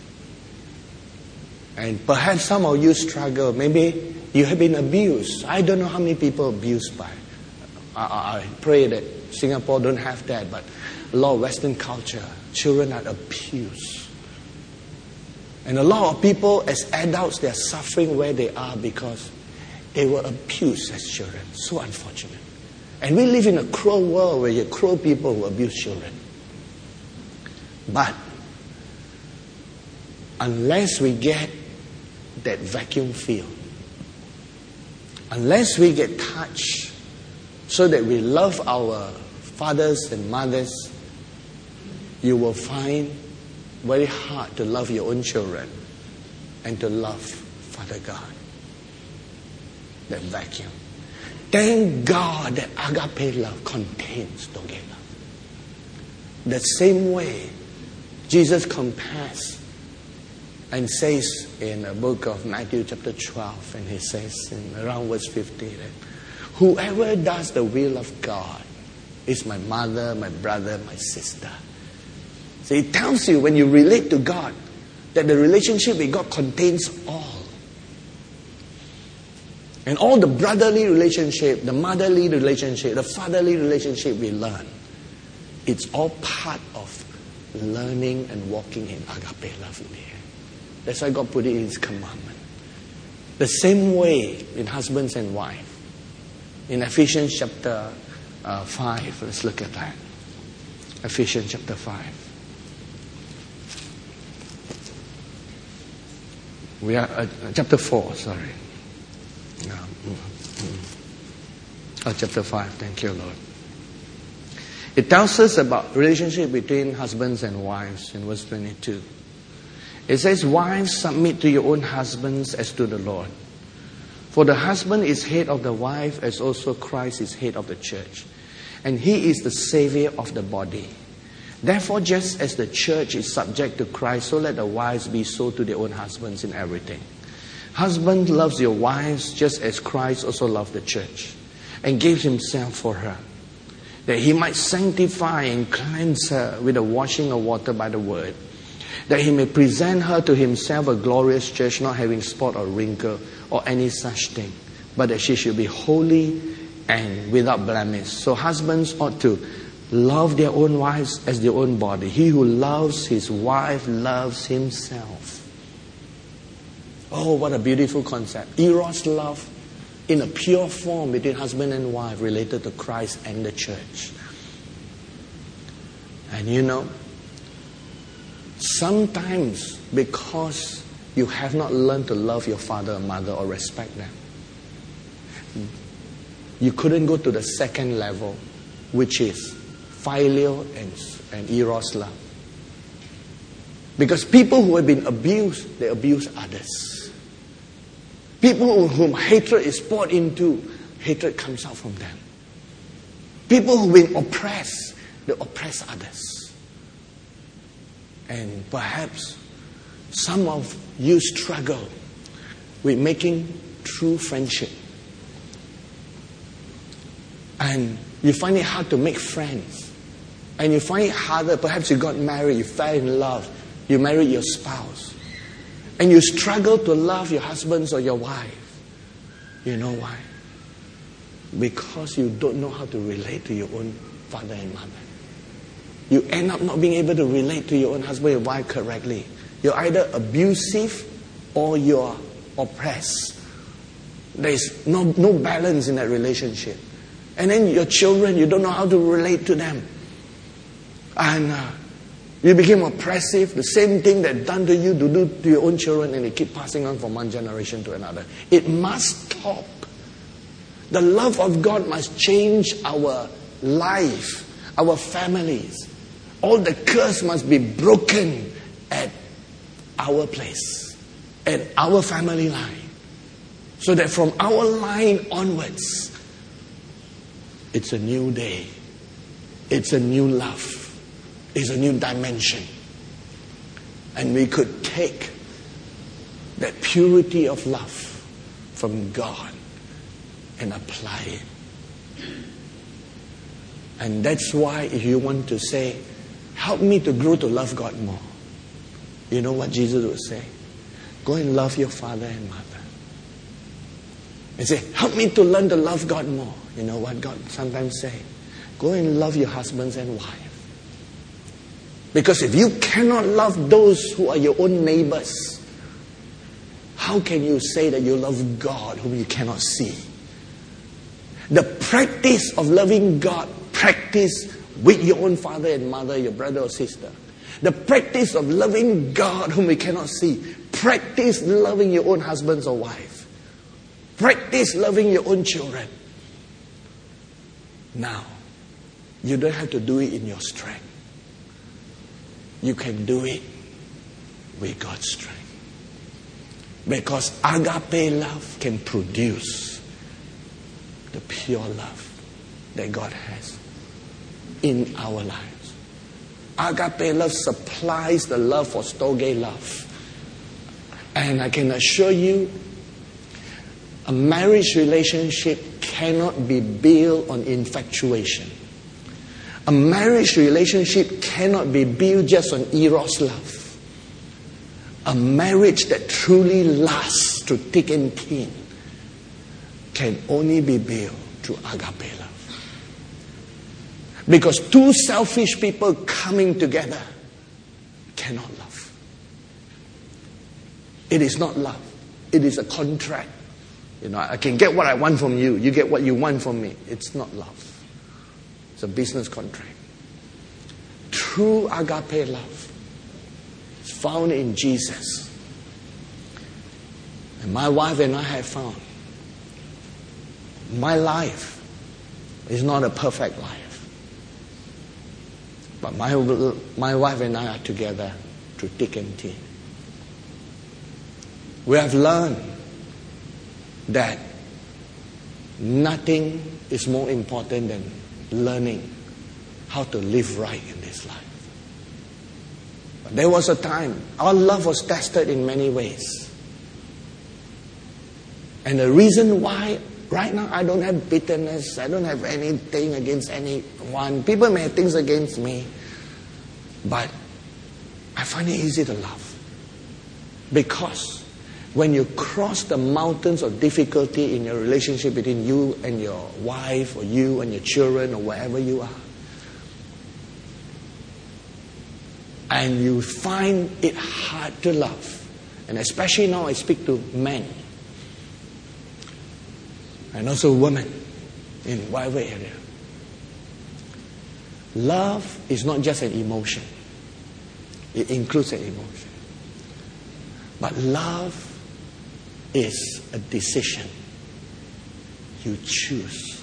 And perhaps some of you struggle. Maybe you have been abused. I don't know how many people abused by. I pray that Singapore don't have that, but a lot of Western culture, children are abused. And a lot of people as adults, they are suffering where they are because they were abused as children. So unfortunate. And we live in a cruel world where you have cruel people who abuse children. But unless we get that vacuum filled, unless we get touched so that we love our fathers and mothers, you will find very hard to love your own children and to love Father God. That vacuum. Thank God that agape love contains together. The same way Jesus compares and says in the book of Matthew chapter 12, and he says in around verse 50 that whoever does the will of God is my mother, my brother, my sister. So it tells you when you relate to God that the relationship with God contains all. And all the brotherly relationship, the motherly relationship, the fatherly relationship we learn, it's all part of learning and walking in agape love in the end. That's why God put it in His commandment. The same way in husbands and wife. In Ephesians chapter 5, let's look at that. Ephesians chapter 5. We are chapter 4, sorry. Chapter 5, thank you, Lord. It tells us about relationship between husbands and wives in verse 22. It says, wives, submit to your own husbands as to the Lord. For the husband is head of the wife, as also Christ is head of the church. And he is the Savior of the body. Therefore, just as the church is subject to Christ, so let the wives be so to their own husbands in everything. Husband loves your wives just as Christ also loved the church and gave himself for her, that he might sanctify and cleanse her with the washing of water by the word, that he may present her to himself a glorious church, not having spot or wrinkle or any such thing, but that she should be holy and without blemish. So husbands ought to love their own wives as their own body. He who loves his wife loves himself. Oh, what a beautiful concept. Eros love in a pure form between husband and wife related to Christ and the church. And you know, sometimes because you have not learned to love your father or mother or respect them, you couldn't go to the second level, which is filial and eros love. Because people who have been abused, they abuse others. People whom hatred is poured into, hatred comes out from them. People who've been oppressed, they oppress others. And perhaps some of you struggle with making true friendship. And you find it hard to make friends. And you find it harder, perhaps you got married, you fell in love, you married your spouse. And you struggle to love your husbands or your wife. You know why? Because you don't know how to relate to your own father and mother. You end up not being able to relate to your own husband and wife correctly. You're either abusive or you're oppressed. There's no balance in that relationship. And then your children, you don't know how to relate to them. And you became oppressive. The same thing that's done to you, to do to your own children, and they keep passing on from one generation to another. It must stop. The love of God must change our life, our families. All the curse must be broken at our place, at our family line. So that from our line onwards, it's a new day. It's a new love. It's a new dimension. And we could take that purity of love from God and apply it. And that's why if you want to say, help me to grow to love God more, you know what Jesus would say? Go and love your father and mother. And say, help me to learn to love God more. You know what God sometimes say? Go and love your husbands and wives. Because if you cannot love those who are your own neighbors, how can you say that you love God whom you cannot see? The practice of loving God, practice with your own father and mother, your brother or sister. The practice of loving God whom we cannot see. Practice loving your own husbands or wife. Practice loving your own children. Now, you don't have to do it in your strength. You can do it with God's strength. Because agape love can produce the pure love that God has in our lives. Agape love supplies the love for storge love. And I can assure you, a marriage relationship cannot be built on infatuation. A marriage relationship cannot be built just on eros love. A marriage that truly lasts through thick and thin can only be built through agape love. Because two selfish people coming together cannot love. It is not love. It is a contract. You know, I can get what I want from you. You get what you want from me. It's not love. It's a business contract. True agape love is found in Jesus. And my wife and I have found my life is not a perfect life. But my wife and I are together through thick and thin. We have learned that nothing is more important than learning how to live right in this life. But there was a time our love was tested in many ways. And the reason why right now I don't have bitterness, I don't have anything against anyone. People may have things against me, but I find it easy to love. Because when you cross the mountains of difficulty in your relationship between you and your wife, or you and your children, or wherever you are, and you find it hard to love, and especially now I speak to men, and also women in whatever area. Love is not just an emotion. It includes an emotion. But love is a decision. You choose.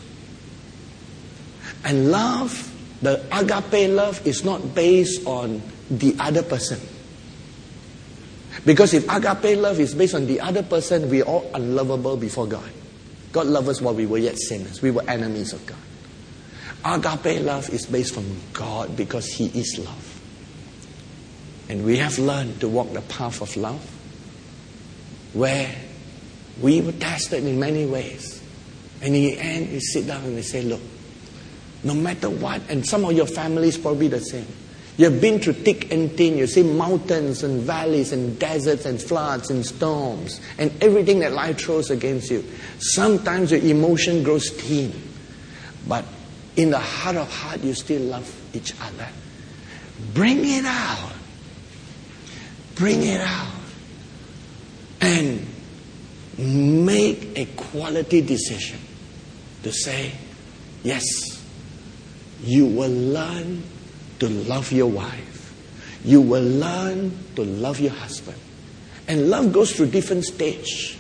And love, the agape love, is not based on the other person. Because if agape love is based on the other person, we are all unlovable before God. God loved us while we were yet sinners. We were enemies of God. Agape love is based on God because He is love. And we have learned to walk the path of love, where we were tested in many ways. And in the end, you sit down and you say, look, no matter what, and some of your family is probably the same. You've been through thick and thin. You see mountains and valleys and deserts and floods and storms and everything that life throws against you. Sometimes your emotion grows thin. But in the heart of heart, you still love each other. Bring it out. Bring it out. And make a quality decision to say, yes, you will learn to love your wife. You will learn to love your husband. And love goes through different stages.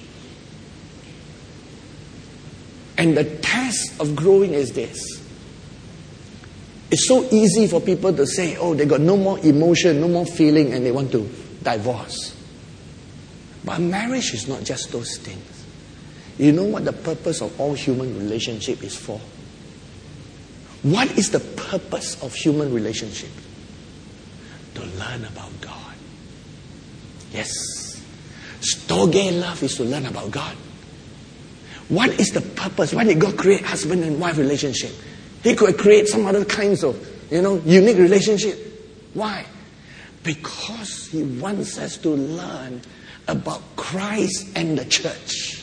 And the test of growing is this. It's so easy for people to say, oh, they got no more emotion, no more feeling, and they want to divorce. But marriage is not just those things. You know what the purpose of all human relationship is for? What is the purpose of human relationship? To learn about God. Yes. Storge love is to learn about God. What is the purpose? Why did God create husband and wife relationship? He could create some other kinds of, unique relationship. Why? Because He wants us to learn about Christ and the church.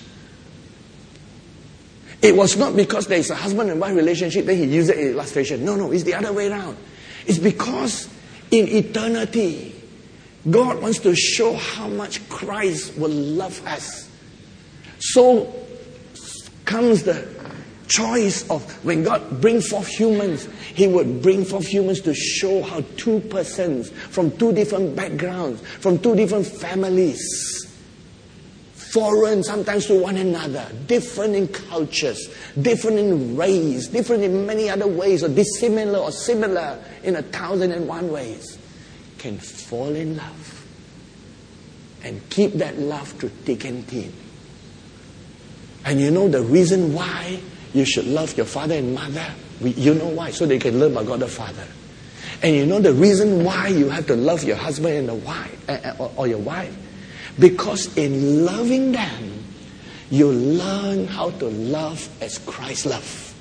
It was not because there is a husband and wife relationship that He used it in illustration. No, it's the other way around. It's because in eternity, God wants to show how much Christ will love us. So comes the choice of when God brings forth humans, He would bring forth humans to show how two persons from two different backgrounds, from two different families, foreign sometimes to one another, different in cultures, different in race, different in many other ways, or dissimilar or similar in 1,001 ways, can fall in love and keep that love through thick and thin. And you know the reason why you should love your father and mother? You know why? So they can learn about God the Father. And you know the reason why you have to love your husband and the wife, or your wife? Because in loving them, you learn how to love as Christ loved.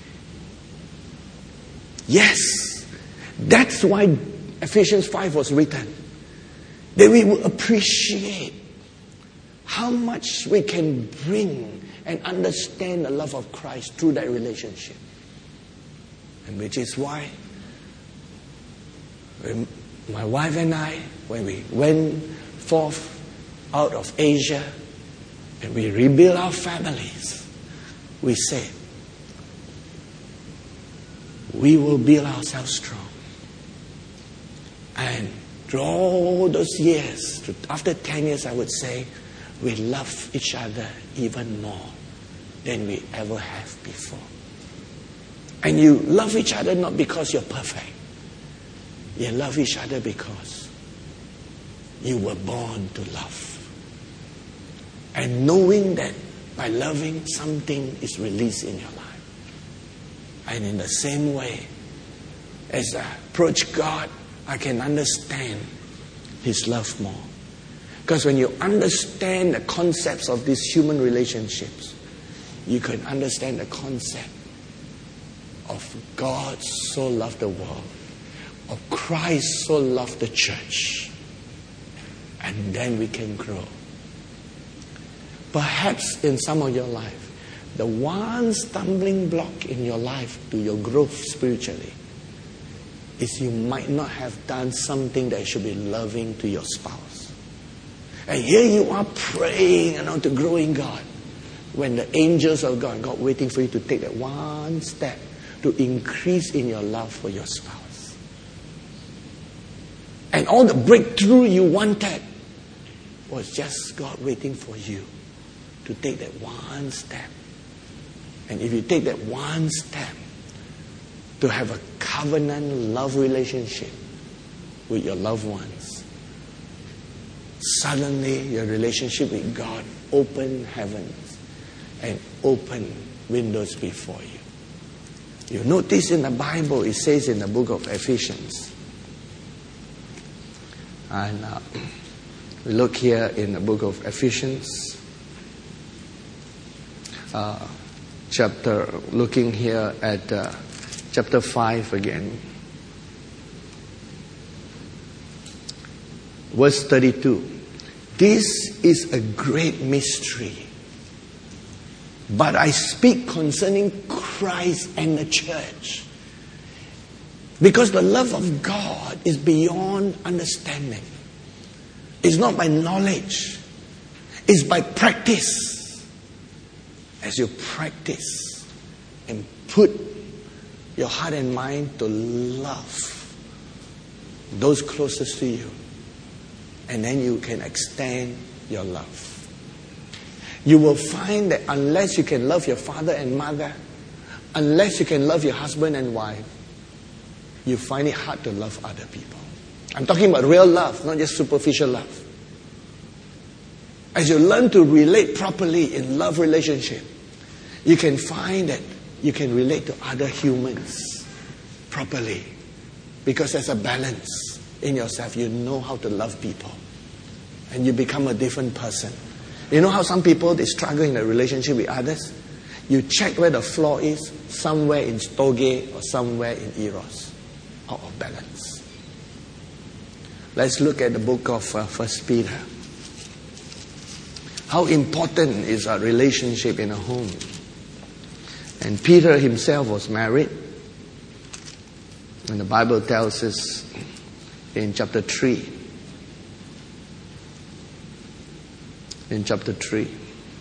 Yes, that's why Ephesians 5 was written. That we will appreciate how much we can bring and understand the love of Christ through that relationship. And which is why my wife and I, when we went forth out of Asia and we rebuild our families, we said, we will build ourselves strong. And through all those years, after 10 years, I would say, we love each other even more than we ever have before. And you love each other not because you're perfect. You love each other because you were born to love. And knowing that by loving, something is released in your life. And in the same way, as I approach God, I can understand His love more. Because when you understand the concepts of these human relationships, you can understand the concept of God so loved the world, of Christ so loved the church. And then we can grow. Perhaps in some of your life, the one stumbling block in your life to your growth spiritually is you might not have done something that should be loving to your spouse. And here you are praying to grow in God, when the angels of God waiting for you to take that one step to increase in your love for your spouse. And all the breakthrough you wanted was just God waiting for you to take that one step. And if you take that one step to have a covenant love relationship with your loved ones, suddenly your relationship with God open heavens and open windows before you. You notice in the Bible, it says in the book of Ephesians, and we look here in the book of Ephesians, looking here at chapter 5 again. Verse 32. This is a great mystery, but I speak concerning Christ and the church. Because the love of God is beyond understanding. It's not by knowledge. It's by practice. As you practice and put your heart and mind to love those closest to you, and then you can extend your love. You will find that unless you can love your father and mother, unless you can love your husband and wife, you find it hard to love other people. I'm talking about real love, not just superficial love. As you learn to relate properly in love relationship, you can find that you can relate to other humans properly. Because there's a balance in yourself. You know how to love people. And you become a different person. You know how some people, they struggle in a relationship with others? You check where the flaw is, somewhere in Stoge or somewhere in Eros. Out of balance. Let's look at the book of 1 Peter. How important is our relationship in a home? And Peter himself was married. And the Bible tells us in chapter 3. In chapter 3.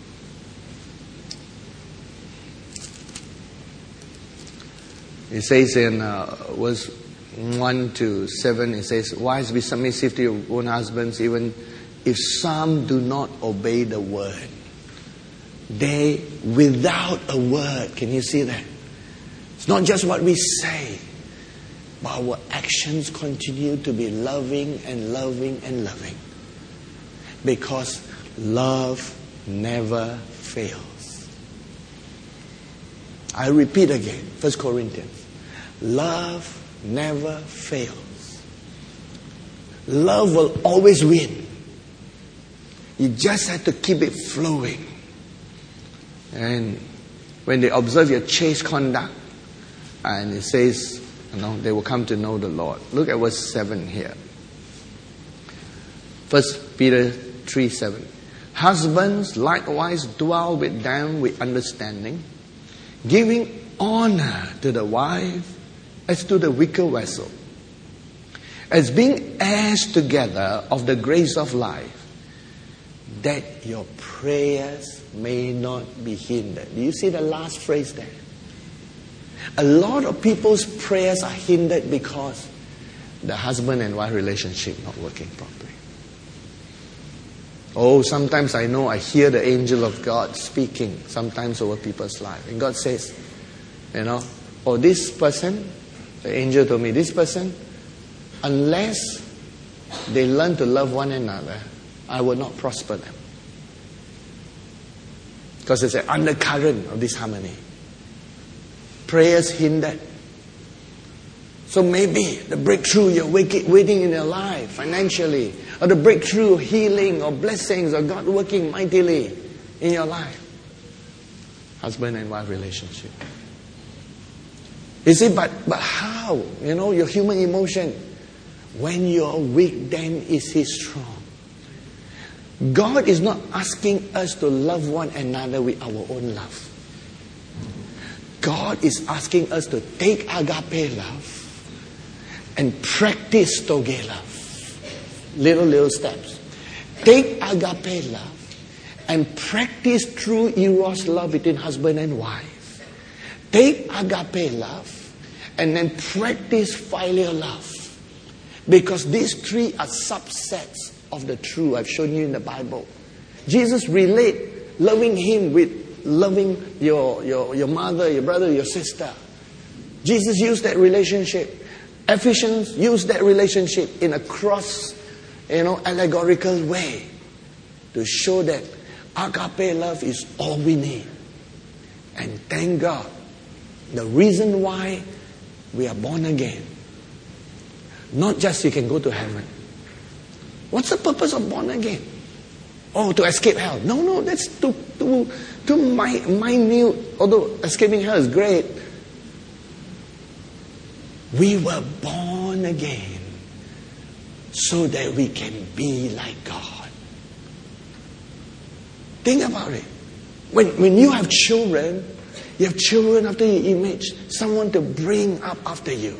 It says in verse 1 to 7, it says, "Wives, be submissive to your own husbands, even if some do not obey the word. They, without a word," can you see that? It's not just what we say, but our actions continue to be loving and loving and loving. Because love never fails. I repeat again, 1 Corinthians. Love never fails. Love will always win. You just have to keep it flowing. And when they observe your chaste conduct, and it says, they will come to know the Lord. Look at verse 7 here. 1 Peter 3:7. "Husbands likewise dwell with them with understanding, giving honor to the wife as to the weaker vessel, as being heirs together of the grace of life, that your prayers may not be hindered." Do you see the last phrase there? A lot of people's prayers are hindered because the husband and wife relationship not working properly. Oh, sometimes I hear the angel of God speaking sometimes over people's life. And God says, this person, the angel told me, this person, unless they learn to love one another, I will not prosper them. Because it's an undercurrent of disharmony. Prayers hindered. So maybe the breakthrough you're waiting in your life financially, or the breakthrough, healing, or blessings, or God working mightily in your life. Husband and wife relationship. You see, but how? You know, your human emotion. When you're weak, then is He strong. God is not asking us to love one another with our own love. God is asking us to take agape love and practice toge love. Little steps. Take agape love and practice true eros love between husband and wife. Take agape love and then practice filial love. Because these three are subsets of the true I've shown you in the Bible. Jesus relate loving Him with loving your mother, your brother, your sister. Jesus used that relationship. Ephesians used that relationship in a cross, allegorical way to show that agape love is all we need. And thank God, the reason why we are born again, not just you can go to heaven. What's the purpose of born again? Oh, to escape hell. No, that's too minute. Although escaping hell is great. We were born again so that we can be like God. Think about it. When you have children after your image, someone to bring up after you.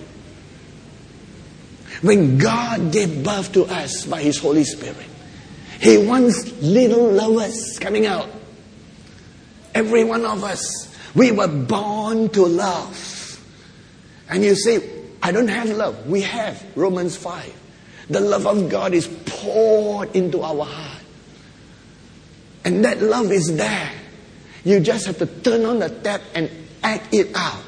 When God gave birth to us by His Holy Spirit, He wants little lovers coming out. Every one of us, we were born to love. And you say, I don't have love. We have. Romans 5. The love of God is poured into our heart. And that love is there. You just have to turn on the tap and act it out.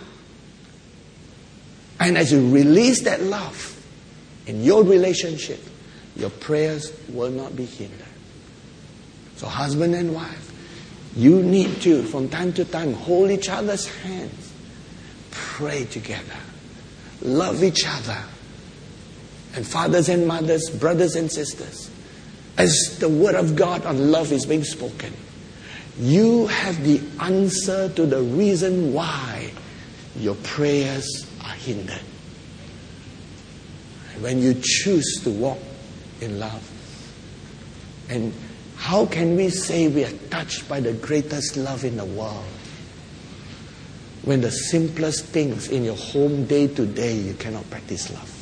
And as you release that love in your relationship, your prayers will not be hindered. So husband and wife, you need to, from time to time, hold each other's hands. Pray together. Love each other. And fathers and mothers, brothers and sisters, as the word of God on love is being spoken, you have the answer to the reason why your prayers are hindered. And when you choose to walk in love, and how can we say we are touched by the greatest love in the world when the simplest things in your home day to day you cannot practice love?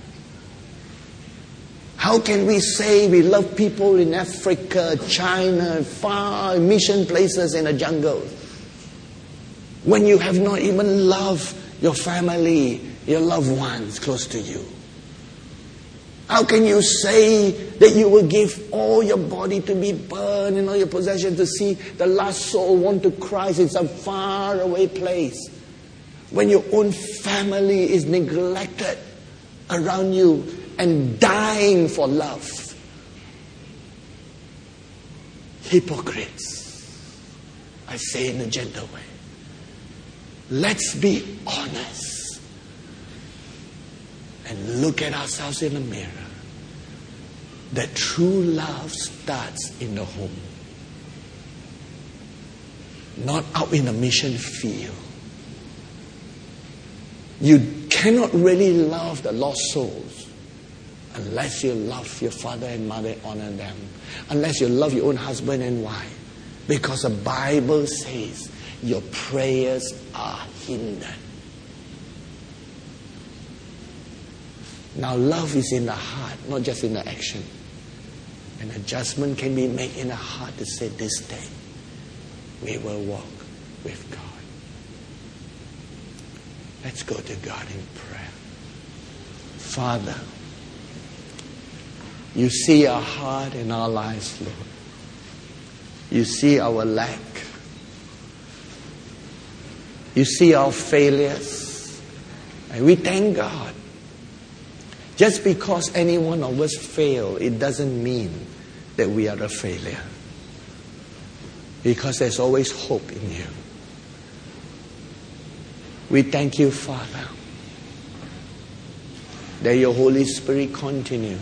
How can we say we love people in Africa, China, far mission places in the jungle when you have not even loved your family, your loved ones close to you? How can you say that you will give all your body to be burned and all your possessions to see the last soul want to Christ in some far away place when your own family is neglected around you and dying for love? Hypocrites. I say in a gentle way. Let's be honest and look at ourselves in the mirror. That true love starts in the home, not out in the mission field. You cannot really love the lost souls unless you love your father and mother, honor them. Unless you love your own husband and wife. Because the Bible says your prayers are hindered. Now love is in the heart, not just in the action. An adjustment can be made in the heart to say, this day we will walk with God. Let's go to God in prayer. Father, you see our heart and our lives, Lord. You see our lack. You see our failures. And we thank God Just because any one of us fail, it doesn't mean that we are a failure. Because there's always hope in you. We thank you, Father, that your Holy Spirit continue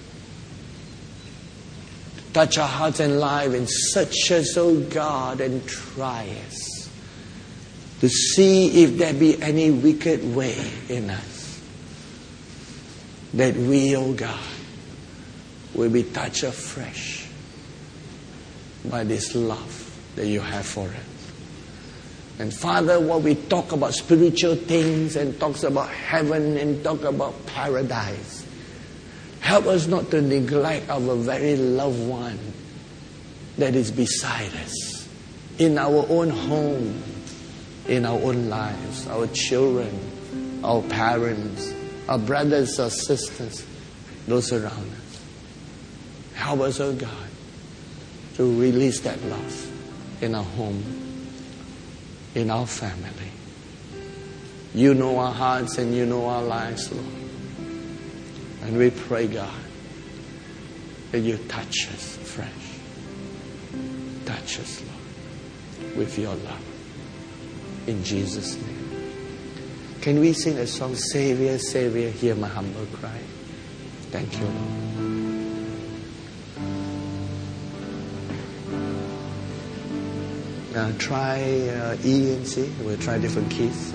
to touch our hearts and lives and search us, O God, and try us to see if there be any wicked way in us, that we, O God, will be touched afresh by this love that you have for us. And Father, while we talk about spiritual things and talks about heaven and talk about paradise, help us not to neglect our very loved one that is beside us, in our own home, in our own lives, our children, our parents, our brothers, our sisters, those around us. Help us, oh God, to release that love in our home, in our family. You know our hearts and you know our lives, Lord. And we pray, God, that you touch us fresh. Touch us, Lord, with your love. In Jesus' name. Can we sing a song, Savior, Savior, hear my humble cry? Thank you, Lord. Now try E and C. We'll try different keys.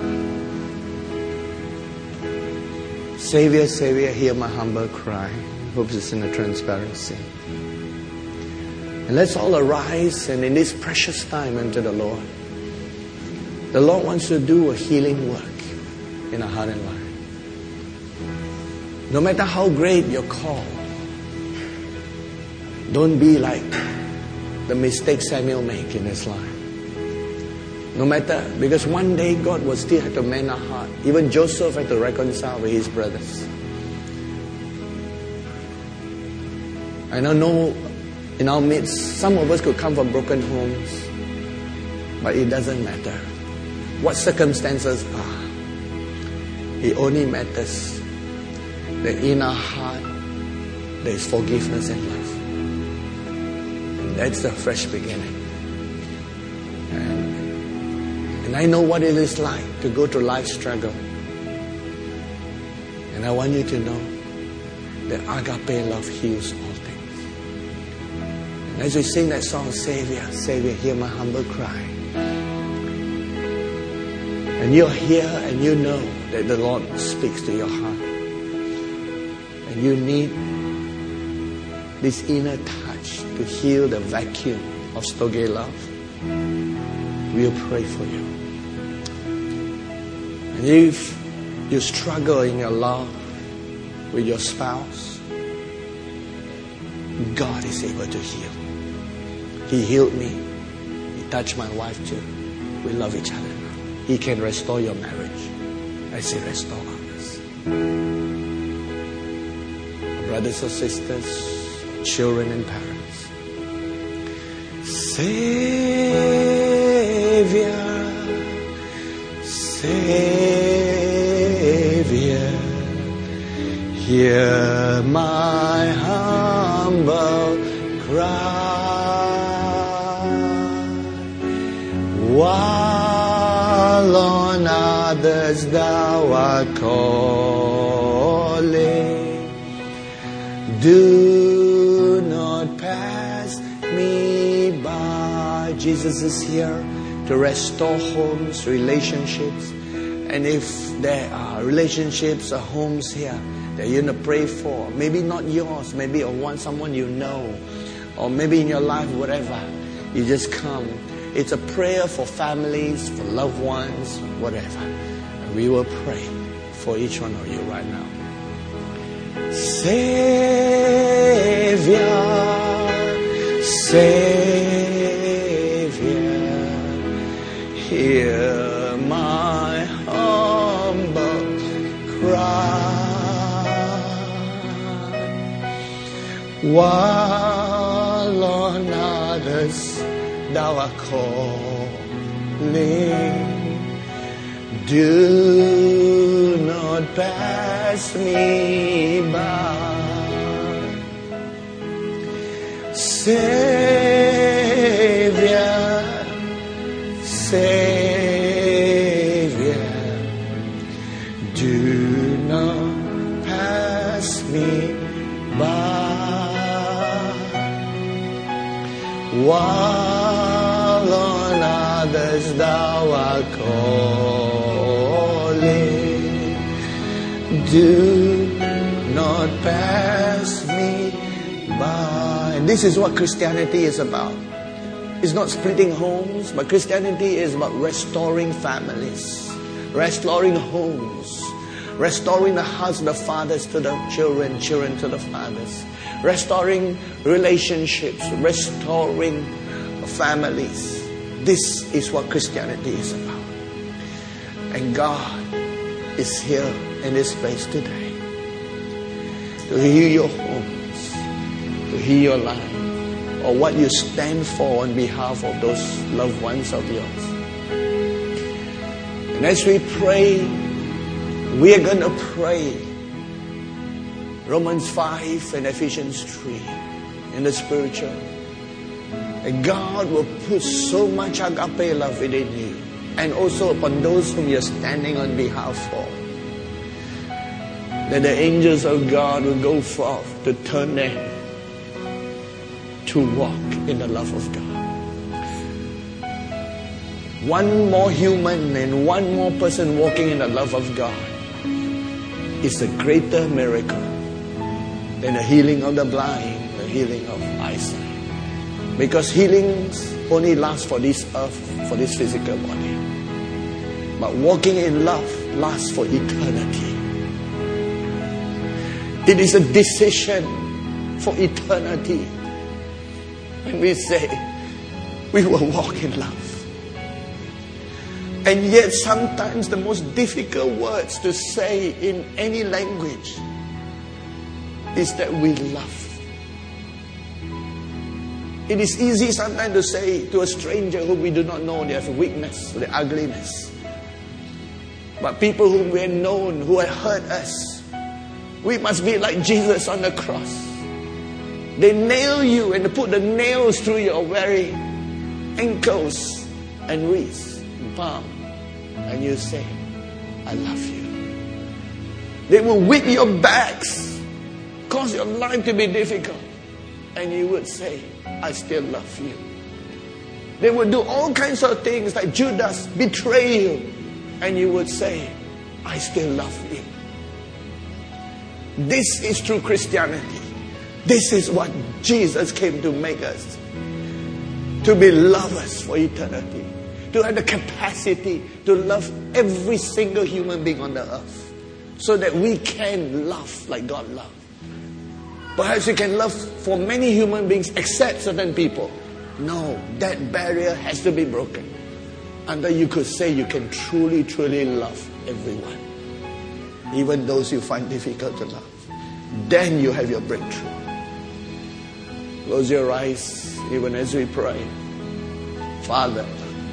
Savior, Savior, hear my humble cry. Hope it's in a transparency. And let's all arise and in this precious time unto the Lord. The Lord wants to do a healing work in our heart and life. No matter how great your call, don't be like the mistake Samuel made in his life. No matter, because one day God will still have to mend our heart. Even Joseph had to reconcile with his brothers. And I know in our midst, some of us could come from broken homes, but it doesn't matter what circumstances are. It only matters that in our heart there is forgiveness and love. And that's the fresh beginning. And I know what it is like to go through life's struggle. And I want you to know that agape love heals all things. And as we sing that song, Savior, Savior, hear my humble cry. And you're here and you know that the Lord speaks to your heart. And you need this inner touch to heal the vacuum of storge love. We'll pray for you. And if you struggle in your love with your spouse, God is able to heal. He healed me. He touched my wife too. We love each other now. He can restore your marriage as He restored ours. Brothers or sisters, children and parents. Savior, Savior, hear my humble cry. While on others thou art calling, do not pass me by. Jesus is here to restore homes, relationships. And if there are relationships or homes here that you're going to pray for, maybe not yours, maybe someone you know, or maybe in your life, whatever, you just come. It's a prayer for families, for loved ones, whatever. And we will pray for each one of you right now. Savior, Savior, hear my humble cry. While on others thou art calling, do not not pass me by. Savior, Savior, do not pass me by. While on others thou art calling, do not pass me by. And this is what Christianity is about. It's not splitting homes, but Christianity is about restoring families, restoring homes, restoring the hearts of the fathers to the children, children to the fathers, restoring relationships, restoring families. This is what Christianity is about. And God is here in this place today to heal your homes, to heal your life, or what you stand for on behalf of those loved ones of yours. And as we pray, we are going to pray Romans 5 and Ephesians 3 in the spiritual. And God will put so much agape love within you, and also upon those whom you're standing on behalf of, that the angels of God will go forth to turn them to walk in the love of God. One more human and one more person walking in the love of God is a greater miracle than the healing of the blind, the healing of eyesight. Because healings only last for this earth, for this physical body. But walking in love lasts for eternity. It is a decision for eternity. When we say, we will walk in love. And yet sometimes the most difficult words to say in any language is that we love. It is easy sometimes to say to a stranger whom we do not know, they have weakness, the ugliness. But people whom we have known, who have hurt us, we must be like Jesus on the cross. They nail you and they put the nails through your very ankles and wrists and palm. And you say, I love you. They will whip your backs, cause your life to be difficult. And you would say, I still love you. They would do all kinds of things like Judas, betray you. And you would say, I still love you. This is true Christianity. This is what Jesus came to make us. To be lovers for eternity. To have the capacity to love every single human being on the earth. So that we can love like God loves. Perhaps you can love for many human beings except certain people. No, that barrier has to be broken. And then you could say you can truly, truly love everyone. Even those you find difficult to love. Then you have your breakthrough. Close your eyes even as we pray. Father,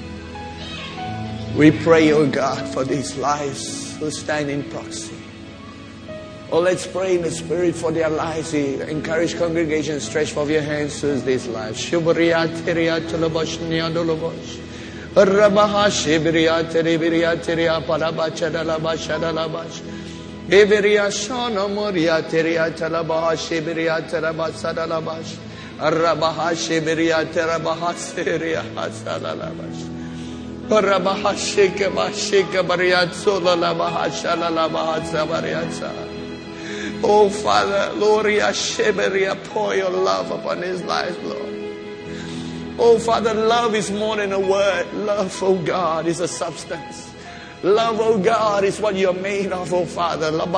we pray, oh God, for these lives who stand in proxy. Oh, let's pray in the Spirit for their lives. We encourage congregation, stretch forth your hands to these lives. Oh Father, Gloria Sheberia, pour your love upon his life, Lord. Oh Father, love is more than a word. Love, oh God, is a substance. Love, oh God, is what you're made of, oh Father. You know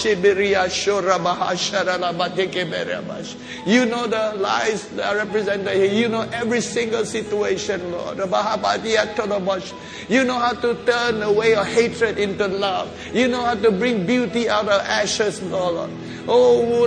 the lives that are represented here. You know every single situation, Lord. You know how to turn away your hatred into love. You know how to bring beauty out of ashes, Lord. Oh,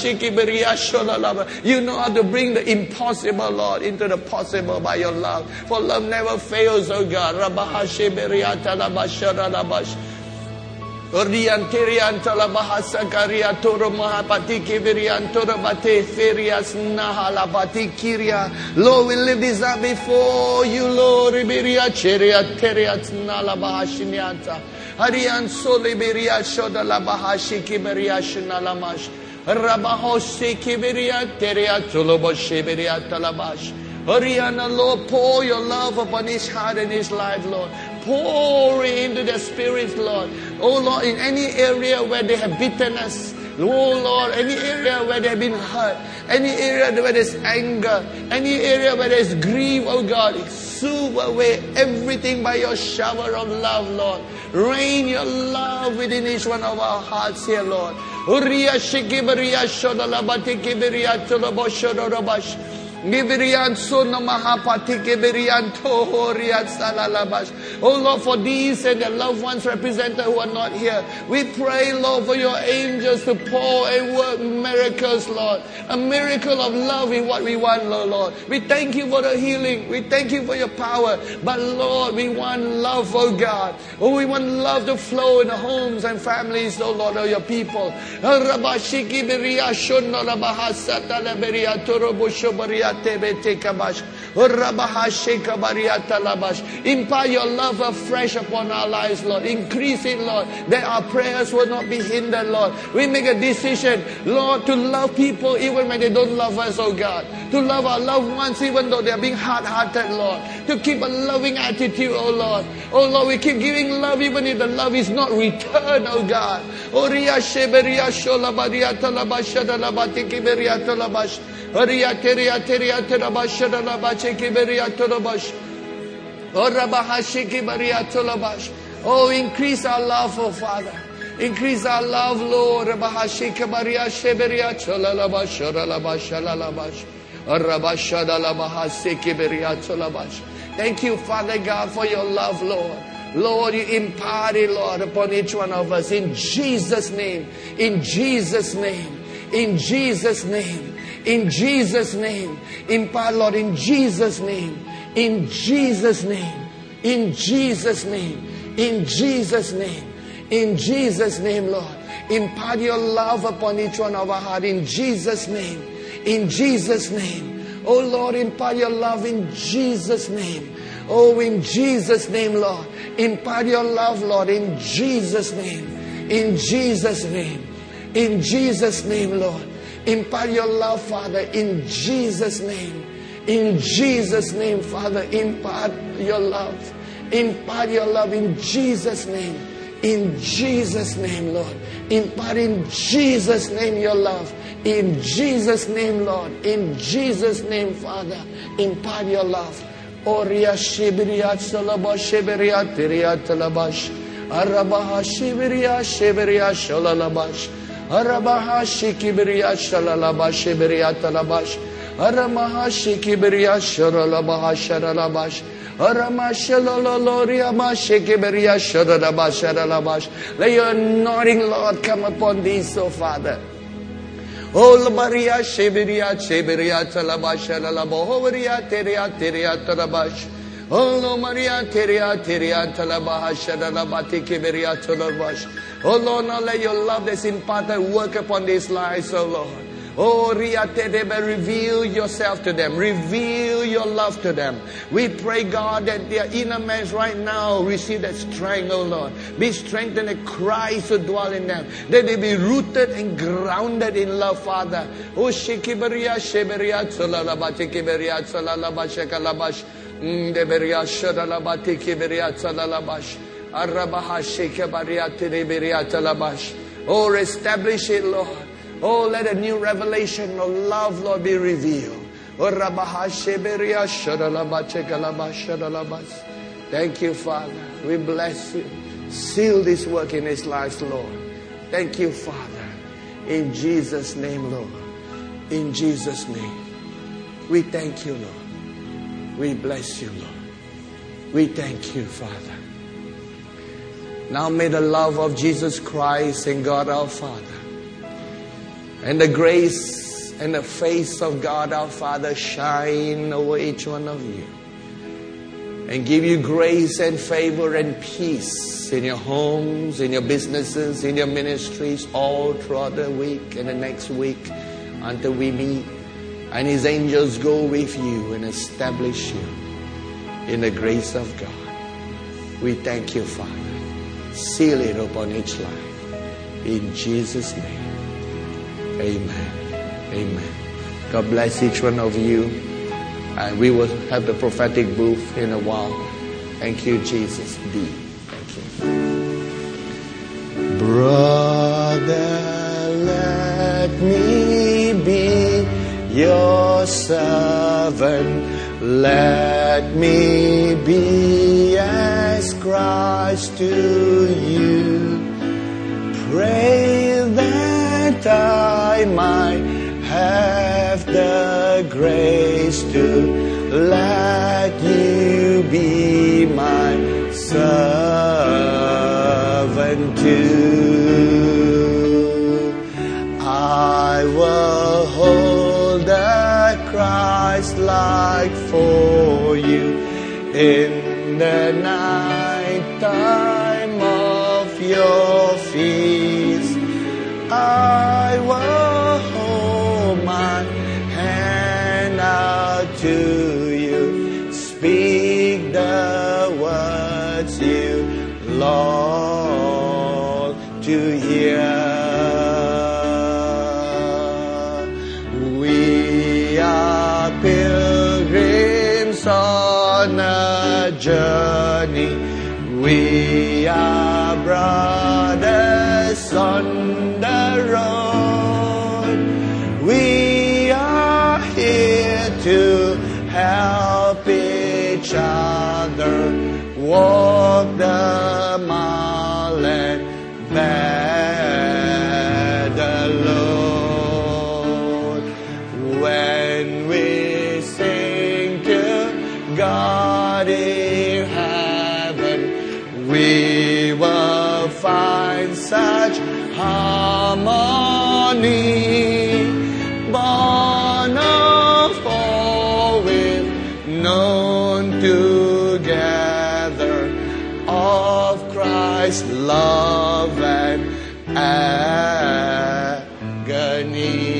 you know how to bring the impossible, Lord, into the possible by your love. For love never fails, oh God. Orian terian talabahasa karia toro mahapati kibirian torabate ferias nahalabati kiria. Lord, we lift this up before you, Lord. Ribiria cheria teriat nalabahashiniata. Arian solibiria shoda labahashi kibiria shinalamash. Rabahoshi kibiria teria tuloboshibiria talabash. Oriana, Lord, pour your love upon his heart and his life, Lord. Pour into their spirits, Lord. Oh, Lord, in any area where they have beaten us. Oh, Lord, any area where they have been hurt. Any area where there's anger. Any area where there's grief, oh God. Soothe away everything by your shower of love, Lord. Rain your love within each one of our hearts here, Lord. Uriya shikibiria shodalabati kibiria tulaboshodorabash. Gibirian Suna Mahapati Gibirian Tohoriat Salalabash. Oh Lord, for these and their loved ones represented who are not here, we pray, Lord, for your angels to pour and work miracles, Lord. A miracle of love is what we want, Lord. We thank you for the healing. We thank you for your power. But Lord, we want love, oh God. Oh, we want love to flow in the homes and families, oh Lord, of your people. Impart your love afresh upon our lives, Lord. Increase it, Lord, that our prayers will not be hindered, Lord. We make a decision, Lord, to love people even when they don't love us, oh God. To love our loved ones even though they are being hard-hearted, Lord. To keep a loving attitude, oh Lord. Oh Lord, we keep giving love even if the love is not returned, oh God. Oh, increase our love, oh Father. Increase our love, Lord. Thank you, Father God, for your love, Lord. Lord, you impart it, Lord, upon each one of us. In Jesus' name. In Jesus' name. In Jesus' name. In Jesus' name. Impart, Lord, in Jesus' name. In Jesus' name. In Jesus' name. In Jesus' name. In Jesus' name, Lord. Impart your love upon each one of our heart. In Jesus' name. In Jesus' name. Oh, Lord, impart your love in Jesus' name. Oh, in Jesus' name, Lord. Impart your love, Lord, in Jesus' name. In Jesus' name. In Jesus' name, Lord. Impart your love, Father, in Jesus' name. In Jesus' name, Father, impart your love. Impart your love in Jesus' name. In Jesus' name, Lord. Impart in Jesus' name your love. In Jesus' name, Lord. In Jesus' name, Father, impart your love. Oria shibiriat salabash shibiriat tiriat talabash. Arabaha shibiria shibiria shalalabash. Arabaha shikibiria shalalabash shibiria talabash. Aramaha shikibiria shalalabaha shalalabash. Let your anointing, Lord, come upon these, oh Father. Oh, Maria, Sheberia, Sheberia, Talabash, Alabohoria, Teria, Teria, Talabash. Oh, Maria, Teria, Teria, Talabash, Alabati, Keberia, Talabash. Oh, Lord, now let your love that's imparted work upon these lives, oh Lord. Oh, reveal yourself to them. Reveal your love to them. We pray, God, that their inner man right now receive that strength, oh Lord. Be strengthened and Christ to dwell in them. That they be rooted and grounded in love, Father. Oh, Shekiberia, Sheberia, Tsalalabati, Kiberia, Tsalalabashakalabash, Deberia, Shadalabati, Kiberia, Tsalabash, Arabaha, Shekabaria, Tiberia, Talabash. Oh, establish it, Lord. Oh, let a new revelation of love, Lord, be revealed. Thank you, Father. We bless you. Seal this work in his life, Lord. Thank you, Father. In Jesus' name, Lord. In Jesus' name. We thank you, Lord. We bless you, Lord. We thank you, Father. Now may the love of Jesus Christ and God our Father, and the grace and the face of God our Father shine over each one of you. and give you grace and favor and peace in your homes, in your businesses, in your ministries, all throughout the week and the next week until we meet. And His angels go with you and establish you in the grace of God. We thank you, Father. Seal it upon each life. In Jesus' name. Amen. Amen. God bless each one of you. And we will have the prophetic booth in a while. Thank you, Jesus. D. Thank you. Brother, let me be your servant. Let me be as Christ to you. Pray that I might have the grace to let you be my servant too. I will hold the Christ-like for you in the night time of your feast. I will hold my hand out to you, speak the words you long to hear. We are pilgrims on a journey. We are brothers on the road. We are here to help each other walk the mile and bear the load. When we sing to God in heaven, we will find such harmony. Born of all we've known together, of Christ's love and agony.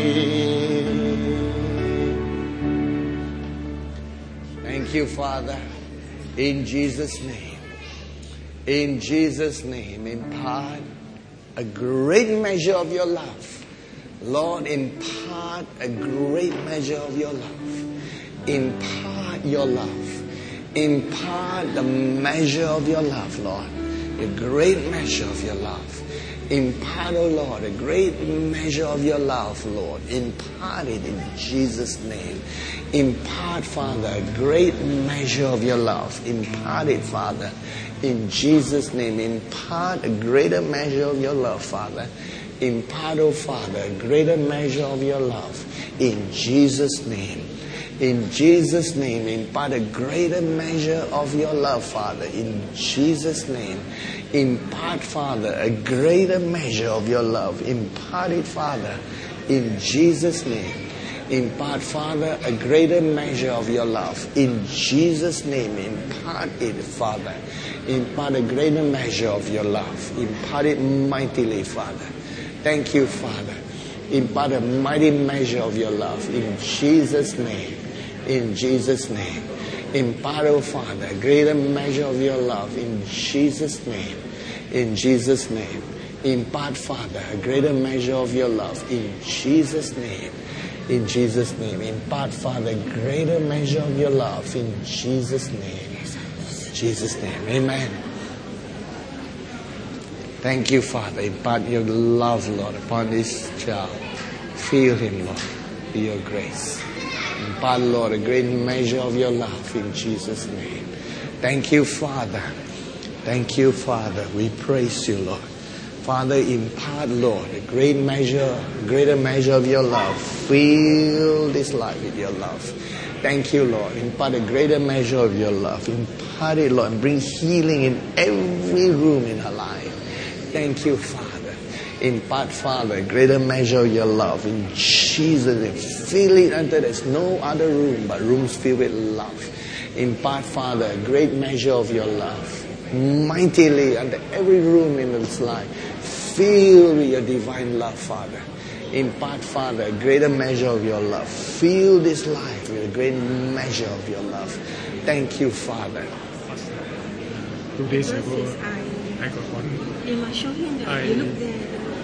Thank you, Father, in Jesus' name. In Jesus' name, impart a great measure of your love. Lord, impart a great measure of your love. Impart your love. Impart the measure of your love, Lord. A great measure of your love. Impart, oh Lord, a great measure of your love, Lord. Impart it in Jesus' name. Impart, Father, a great measure of your love. Impart it, Father, in Jesus' name. Impart a greater measure of your love, Father. Impart, oh Father, a greater measure of your love. In Jesus' name. In Jesus' name, impart a greater measure of your love, Father. In Jesus' name. Impart, Father, a greater measure of your love. Impart it, Father, in Jesus' name. Impart, Father, a greater measure of your love. In Jesus' name, impart it, Father. Impart a greater measure of your love. Impart it mightily, Father. Thank you, Father. Impart a mighty measure of your love. In Jesus' name. In Jesus' name. Impart, oh Father, a greater measure of your love. In Jesus' name. In Jesus' name. Impart, Father, a greater measure of your love. In Jesus' name. In Jesus' name. Impart, Father, a greater measure of your love. In Jesus' name. Jesus' name. Amen. Thank you, Father. Impart your love, Lord, upon this child. Fill him, Lord, with your grace. Impart, Lord, a great measure of your love in Jesus' name. Thank you, Father. Thank you, Father. We praise you, Lord. Father, impart, Lord, a greater measure of your love. Fill this life with your love. Thank you, Lord. Impart a greater measure of your love. Impart it, Lord, and bring healing in every room in her life. Thank you, Father. Impart, Father, a greater measure of your love. In Jesus' name, fill it until there's no other room but rooms filled with love. Impart, Father, a great measure of your love. Mightily under every room in this life. Fill with your divine love, Father. Impart, Father, a greater measure of your love. Fill this life with a great measure of your love. Thank you, Father. 2 days ago, Versus I got one. you must show him that I- you look there.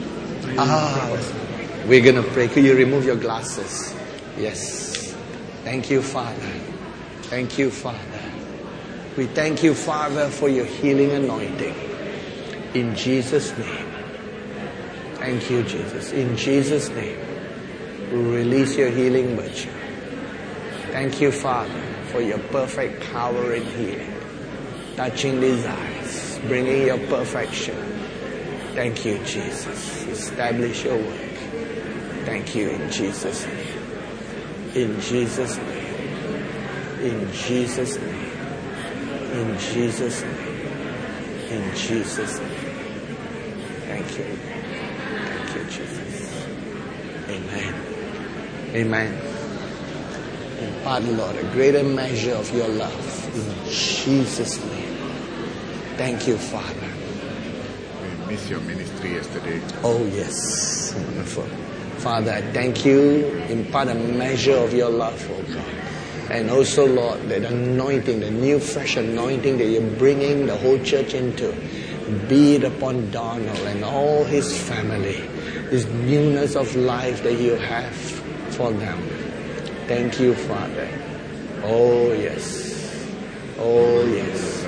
We're going to pray. Could you remove your glasses? Yes. Thank you, Father. Thank you, Father. We thank you, Father, for your healing anointing. In Jesus' name. Thank you, Jesus. In Jesus' name, we release your healing virtue. Thank you, Father, for your perfect power in healing. Touching these eyes, bringing your perfection. Thank you, Jesus. Establish your work. Thank you in Jesus' name. In Jesus' name. In Jesus' name. In Jesus' name. In Jesus' name. Thank you. Thank you, Jesus. Amen. Amen. Impart, Lord, a greater measure of your love. In Jesus' name. Thank you, Father. We miss your ministry yesterday. Oh, yes. Wonderful. Father, I thank you. Impart a measure of your love, oh God. And also, Lord, that anointing, the new fresh anointing that you're bringing the whole church into, be it upon Donald and all his family. This newness of life that you have for them. Thank you, Father. Oh, yes. Oh, yes.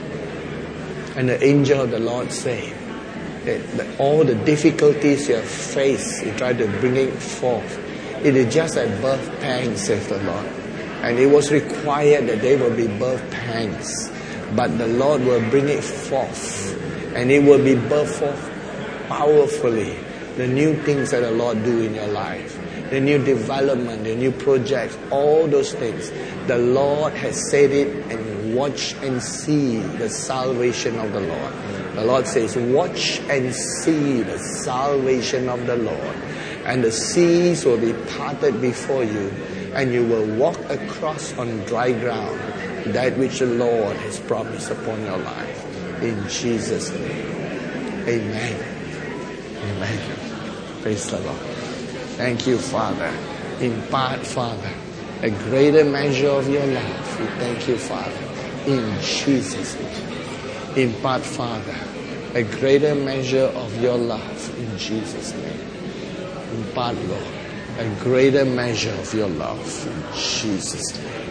And the angel of the Lord said, that all the difficulties you have faced, you try to bring it forth. It is just a birth pangs, says the Lord. And it was required that there will be birth pangs. But the Lord will bring it forth. And it will be birthed forth powerfully. The new things that the Lord do in your life. The new development, the new projects, all those things. The Lord has said it, and watch and see the salvation of the Lord. The Lord says, watch and see the salvation of the Lord. And the seas will be parted before you, and you will walk across on dry ground, that which the Lord has promised upon your life. In Jesus' name. Amen. Amen. Praise the Lord. Thank you, Father. Impart, Father, a greater measure of your love. We thank you, Father. In Jesus' name. Impart, Father, a greater measure of your love. In Jesus' name. Impart, Lord, a greater measure of your love. In Jesus' name.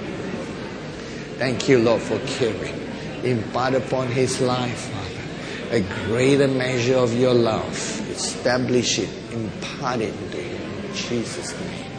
Thank you, Lord, for caring. Impart upon his life, Father, a greater measure of your love. Establish it. Impart it into him. In Jesus' name.